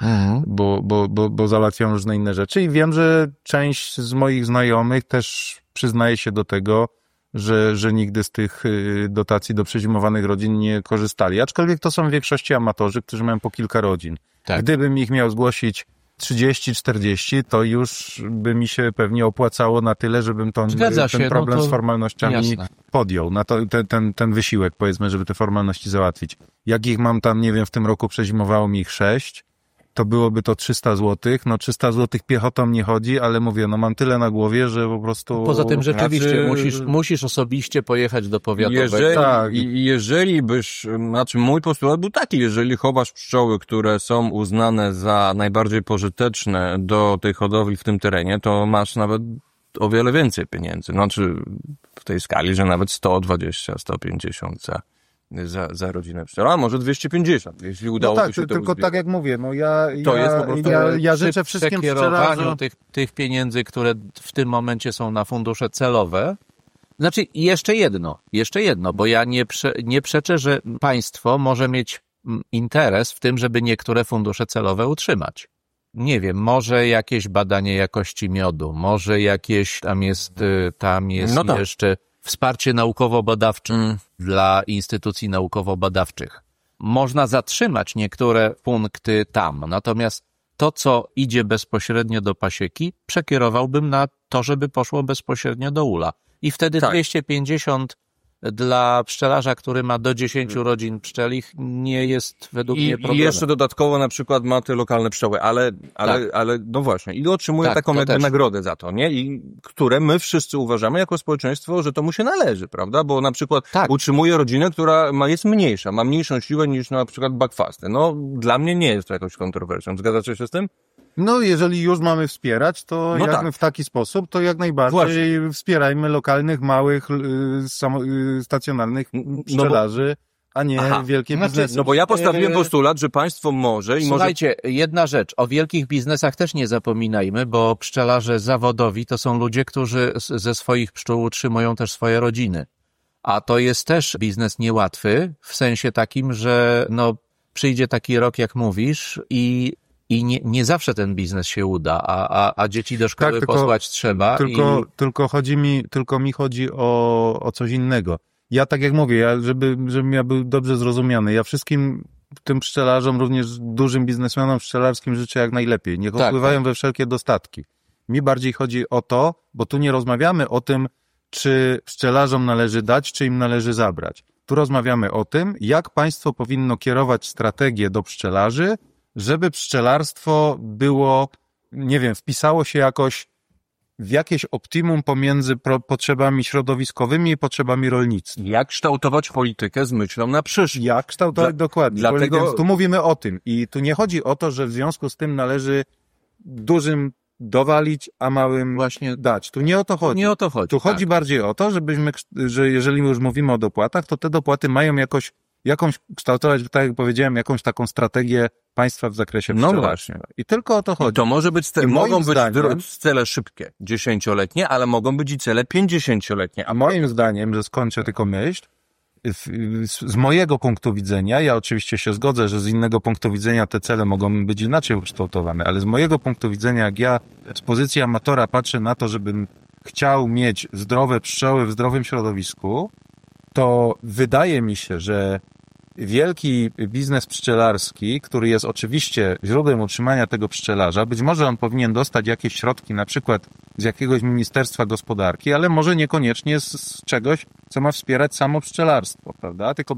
bo załatwiam różne inne rzeczy i wiem, że część z moich znajomych też przyznaje się do tego, że nigdy z tych dotacji do przezimowanych rodzin nie korzystali. Aczkolwiek to są w większości amatorzy, którzy mają po kilka rodzin. Tak. Gdybym ich miał zgłosić 30-40, to już by mi się pewnie opłacało na tyle, żebym ten problem z formalnościami podjął. Na to, ten wysiłek, powiedzmy, żeby te formalności załatwić. Jak ich mam tam, nie wiem, w tym roku przezimowało mi ich 6, to byłoby to 300 zł. 300 zł piechotą nie chodzi, ale mówię, mam tyle na głowie, że po prostu...
Poza tym rzeczywiście musisz osobiście pojechać do powiatowego.
Mój postulat był taki, jeżeli chowasz pszczoły, które są uznane za najbardziej pożyteczne do tej hodowli w tym terenie, to masz nawet o wiele więcej pieniędzy. W tej skali, że nawet 120, 150 za rodzinę pszczela, a może 250, jeśli udałoby się to
tylko
uzbierać.
Tak jak mówię, ja życzę wszystkim pszczelarzom
tych pieniędzy, które w tym momencie są na fundusze celowe. Znaczy, jeszcze jedno, bo ja nie przeczę, że państwo może mieć interes w tym, żeby niektóre fundusze celowe utrzymać. Nie wiem, może jakieś badanie jakości miodu, może jakieś, tam jest jeszcze wsparcie naukowo-badawcze dla instytucji naukowo-badawczych. Można zatrzymać niektóre punkty tam, natomiast to, co idzie bezpośrednio do pasieki, przekierowałbym na to, żeby poszło bezpośrednio do ula. I wtedy 250 dla pszczelarza, który ma do 10 rodzin pszczelich, nie jest według mnie
I
problemem.
jeszcze dodatkowo na przykład ma te lokalne pszczoły, ale no właśnie, i otrzymuje
Tak,
taką
to
jakby
też.
nagrodę za to, nie? I które my wszyscy uważamy jako społeczeństwo, że to mu się należy, prawda? Bo na przykład
Tak.
utrzymuje rodzinę, która jest mniejsza, ma mniejszą siłę niż na przykład buckfasty. No, dla mnie nie jest to jakąś kontrowersją. Zgadzacie się z tym?
No, jeżeli już mamy wspierać, to
No
jak
tak.
w taki sposób, to jak najbardziej wspierajmy lokalnych, małych, stacjonarnych pszczelarzy, a nie wielkie biznesy.
No bo ja postawiłem postulat, że państwo może i
Słuchajcie, jedna rzecz, o wielkich biznesach też nie zapominajmy, bo pszczelarze zawodowi to są ludzie, którzy ze swoich pszczół utrzymują też swoje rodziny. A to jest też biznes niełatwy, w sensie takim, że no przyjdzie taki rok, jak mówisz, i nie zawsze ten biznes się uda, a dzieci do szkoły posłać trzeba.
Tylko mi chodzi o coś innego. Ja tak jak mówię, żebym ja był dobrze zrozumiany, ja wszystkim tym pszczelarzom, również dużym biznesmenom pszczelarskim życzę jak najlepiej. Niech opływają we wszelkie dostatki. Mi bardziej chodzi o to, bo tu nie rozmawiamy o tym, czy pszczelarzom należy dać, czy im należy zabrać. Tu rozmawiamy o tym, jak państwo powinno kierować strategię do pszczelarzy, żeby pszczelarstwo było, nie wiem, wpisało się jakoś w jakieś optimum pomiędzy potrzebami środowiskowymi i potrzebami rolnictwa.
Jak kształtować politykę z myślą na przyszłość.
Jak kształtować dokładnie.
Dlatego...
Więc tu mówimy o tym i tu nie chodzi o to, że w związku z tym należy dużym dowalić, a małym
właśnie
dać. Tu nie o to chodzi.
Nie o to chodzi.
Tu chodzi bardziej o to, że jeżeli już mówimy o dopłatach, to te dopłaty mają jakąś kształtować, tak jak powiedziałem, jakąś taką strategię państwa w zakresie pszczelarstwa.
No właśnie.
I tylko o to chodzi.
I to może być mogą być cele szybkie, 10-letnie, ale mogą być i cele 50-letnie.
A moim zdaniem, że skończę tylko myśl, z mojego punktu widzenia, ja oczywiście się zgodzę, że z innego punktu widzenia te cele mogą być inaczej ukształtowane, ale z mojego punktu widzenia, jak ja z pozycji amatora patrzę na to, żebym chciał mieć zdrowe pszczoły w zdrowym środowisku, to wydaje mi się, że wielki biznes pszczelarski, który jest oczywiście źródłem utrzymania tego pszczelarza, być może on powinien dostać jakieś środki, na przykład z jakiegoś Ministerstwa Gospodarki, ale może niekoniecznie z czegoś, co ma wspierać samo pszczelarstwo, prawda? Tylko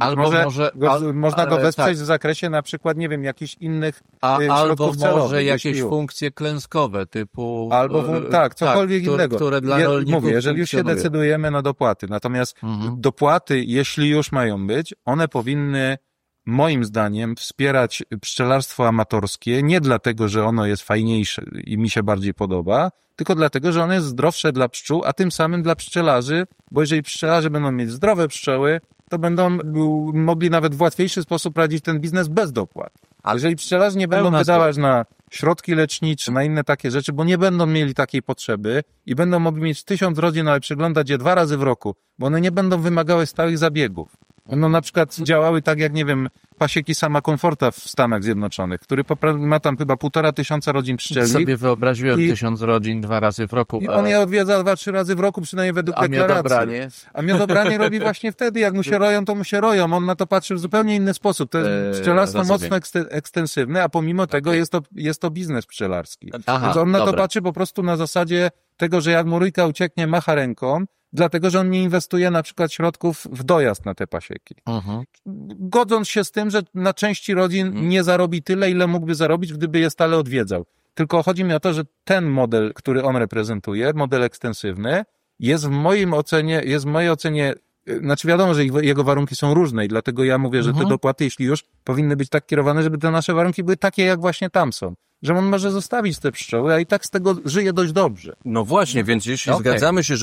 można go wesprzeć w zakresie na przykład, nie wiem, jakichś innych środków celowych.
Albo może jakieś funkcje klęskowe typu...
cokolwiek innego.
Które dla rolników
mówię, jeżeli już się decydujemy na dopłaty, natomiast dopłaty, jeśli już mają być, one powinny moim zdaniem wspierać pszczelarstwo amatorskie nie dlatego, że ono jest fajniejsze i mi się bardziej podoba, tylko dlatego, że ono jest zdrowsze dla pszczół, a tym samym dla pszczelarzy, bo jeżeli pszczelarze będą mieć zdrowe pszczoły, to będą mogli nawet w łatwiejszy sposób prowadzić ten biznes bez dopłat. Ale jeżeli pszczelarze nie będą wydawać na środki lecznicze, na inne takie rzeczy, bo nie będą mieli takiej potrzeby i będą mogli mieć 1000 rodzin, ale przeglądać je 2 razy w roku, bo one nie będą wymagały stałych zabiegów. No na przykład działały tak jak, nie wiem, pasieki sama Komforta w Stanach Zjednoczonych, który ma tam chyba 1500 rodzin pszczeli.
Sobie wyobraziłem 1000 rodzin 2 razy w roku.
I on je odwiedza 2-3 razy w roku, przynajmniej według deklaracji. A miodobranie robi właśnie wtedy, jak mu się roją, to mu się roją. On na to patrzy w zupełnie inny sposób. To jest pszczelarstwo mocno ekstensywne, a pomimo tego jest to biznes pszczelarski. Więc on na to patrzy po prostu na zasadzie tego, że jak mu ryjka ucieknie, macha ręką, dlatego, że on nie inwestuje na przykład środków w dojazd na te pasieki. Godząc się z tym, że na części rodzin nie zarobi tyle, ile mógłby zarobić, gdyby je stale odwiedzał. Tylko chodzi mi o to, że ten model, który on reprezentuje, model ekstensywny, jest w mojej ocenie, znaczy wiadomo, że jego warunki są różne i dlatego ja mówię, że te dopłaty, jeśli już, powinny być tak kierowane, żeby te nasze warunki były takie, jak właśnie tam są. Że on może zostawić te pszczoły, a i tak z tego żyje dość dobrze.
No właśnie, więc jeśli zgadzamy się, że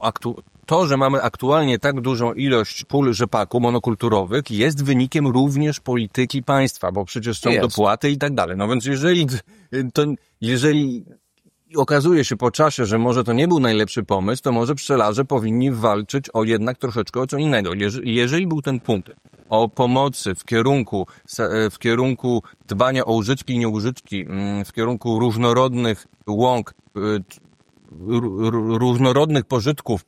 to, że mamy aktualnie tak dużą ilość pól rzepaku monokulturowych, jest wynikiem również polityki państwa, bo przecież są dopłaty i tak dalej. No więc jeżeli okazuje się po czasie, że może to nie był najlepszy pomysł, to może pszczelarze powinni walczyć jednak troszeczkę o co innego. Jeżeli był ten punkt o pomocy w kierunku dbania o użytki i nieużytki, w kierunku różnorodnych łąk, różnorodnych pożytków,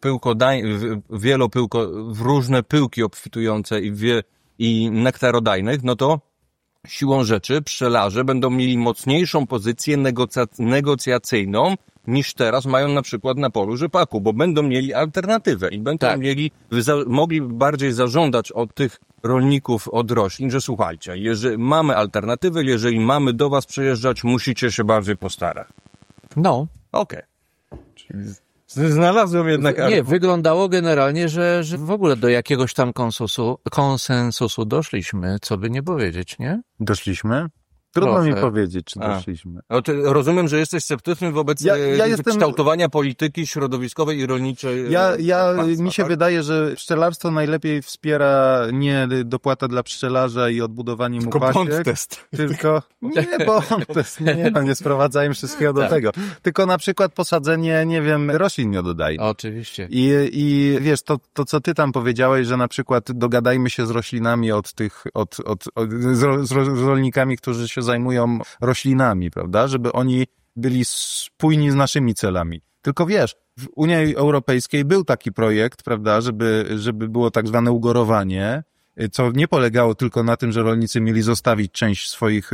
w różne pyłki obfitujące i nektarodajnych, no to siłą rzeczy pszczelarze będą mieli mocniejszą pozycję negocjacyjną niż teraz mają na przykład na polu rzepaku, bo będą mieli alternatywę i będą
Tak.
mogli bardziej zażądać od tych rolników, od roślin, że słuchajcie, jeżeli mamy alternatywę, jeżeli mamy do was przyjeżdżać, musicie się bardziej postarać.
No.
Okej. Znalazłem jednak...
Nie, wyglądało generalnie, że w ogóle do jakiegoś tam konsensusu doszliśmy, co by nie powiedzieć, nie?
Doszliśmy? Trudno mi
Trochę.
powiedzieć, czy doszliśmy.
Rozumiem, że jesteś sceptyczny wobec kształtowania polityki środowiskowej i rolniczej.
Mi się wydaje, że pszczelarstwo najlepiej wspiera nie dopłata dla pszczelarza i odbudowanie mu pasiek, tylko nie sprowadzajmy wszystkiego do tego. Tylko na przykład posadzenie, nie wiem, roślin miododajnych.
Oczywiście.
I wiesz, to co ty tam powiedziałeś, że na przykład dogadajmy się z roślinami z rolnikami, którzy się zajmują roślinami, prawda? Żeby oni byli spójni z naszymi celami. Tylko wiesz, w Unii Europejskiej był taki projekt, prawda, żeby było tak zwane ugorowanie, co nie polegało tylko na tym, że rolnicy mieli zostawić część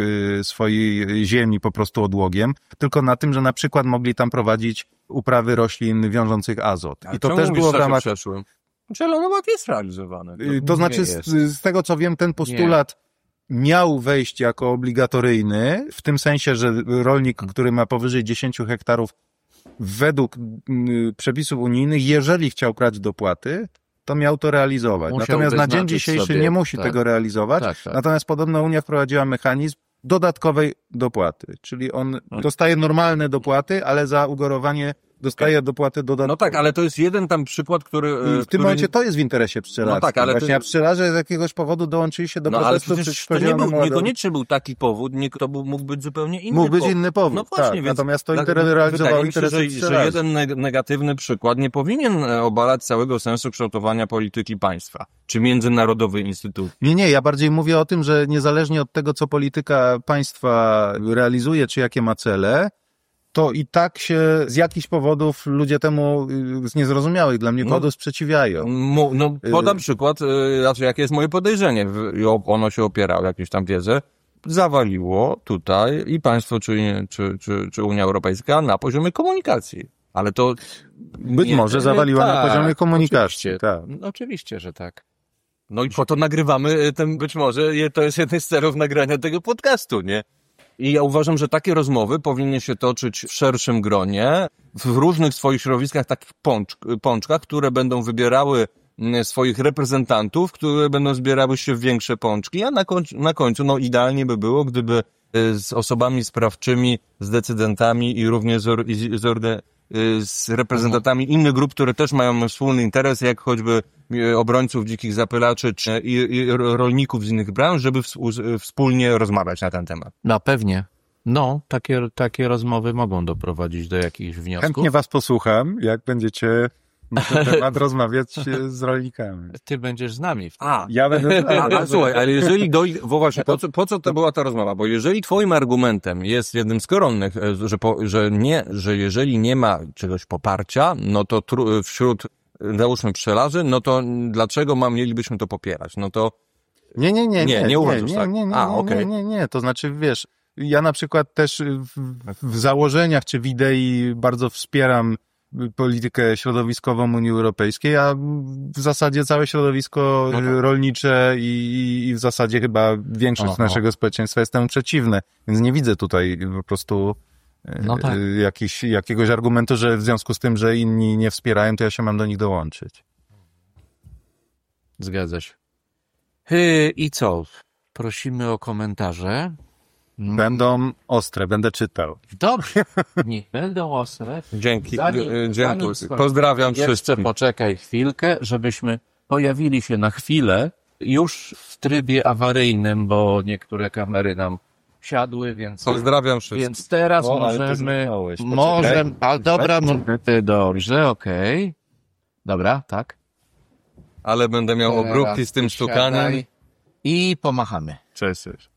swojej ziemi po prostu odłogiem, tylko na tym, że na przykład mogli tam prowadzić uprawy roślin wiążących azot.
I
to też było w ramach...
przeszłym. Zielonoład jest realizowany.
To znaczy, z tego co wiem, ten postulat miał wejść jako obligatoryjny, w tym sensie, że rolnik, który ma powyżej 10 hektarów, według przepisów unijnych, jeżeli chciał brać dopłaty, to miał to realizować. Natomiast na dzień dzisiejszy nie musi tego realizować. Tak. Natomiast podobno Unia wprowadziła mechanizm dodatkowej dopłaty. Czyli on dostaje normalne dopłaty, ale za ugorowanie dostaje dopłaty dodatkowe.
No tak, ale to jest jeden tam przykład, który...
I w tym momencie to jest w interesie pszczelarstwa.
No tak, ale
właśnie, a pszczelarze z jakiegoś powodu dołączyli się do protestu przeciwko
to niekoniecznie był taki powód, to mógł być zupełnie inny
powód. Mógł być inny powód,
no właśnie,
tak,
więc
natomiast to realizowało interesy pszczelarzy.
Że jeden negatywny przykład nie powinien obalać całego sensu kształtowania polityki państwa, czy międzynarodowej instytucji.
Nie, ja bardziej mówię o tym, że niezależnie od tego, co polityka państwa realizuje, czy jakie ma cele, to i tak się z jakichś powodów ludzie temu z niezrozumiałych dla mnie powodów sprzeciwiają.
Podam przykład, jakie jest moje podejrzenie. Ono się opierało, jakieś tam wiedzę. Zawaliło tutaj i państwo, czy Unia Europejska na poziomie komunikacji. Ale to...
Być może zawaliła na poziomie komunikacji.
Oczywiście,
tak.
Oczywiście, że tak.
No i po to nagrywamy być może to jest jeden z celów nagrania tego podcastu, nie? I ja uważam, że takie rozmowy powinny się toczyć w szerszym gronie, w różnych swoich środowiskach, takich pączkach, które będą wybierały swoich reprezentantów, które będą zbierały się w większe pączki, a na końcu idealnie by było, gdyby z osobami sprawczymi, z decydentami i również z reprezentantami innych grup, które też mają wspólny interes, jak choćby obrońców dzikich zapylaczy i rolników z innych branż, żeby wspólnie rozmawiać na ten temat.
No pewnie. No, takie rozmowy mogą doprowadzić do jakichś wniosków.
Chętnie was posłucham, jak będziecie na ten temat rozmawiać z rolnikami.
Ty będziesz z nami.
Ja będę z nami.
Słuchaj, ale jeżeli właśnie, po co to była ta rozmowa? Bo jeżeli twoim argumentem jest jednym z koronnych, że jeżeli nie ma czegoś poparcia, no to wśród, załóżmy, pszczelarzy, no to dlaczego mielibyśmy to popierać? No to... Nie uważasz tak.
Nie, to znaczy, wiesz, ja na przykład też w założeniach czy w idei bardzo wspieram politykę środowiskową Unii Europejskiej, a w zasadzie całe środowisko rolnicze i w zasadzie chyba większość naszego społeczeństwa jest temu przeciwne, więc nie widzę tutaj po prostu jakiegoś argumentu, że w związku z tym, że inni nie wspierają, to ja się mam do nich dołączyć.
Zgadza się. I co? Prosimy o komentarze.
Będą ostre, będę czytał.
Dobrze, niech będą ostre.
Dzięki. Pozdrawiam
wszystkich. Jeszcze poczekaj chwilkę, żebyśmy pojawili się na chwilę już w trybie awaryjnym, bo niektóre kamery nam siadły, więc...
Pozdrawiam wszystkich.
Więc teraz możemy... Dobra, dobrze, okej. Dobra, tak.
Ale będę miał obróbki z tym stukaniem.
I pomachamy.
Cześć.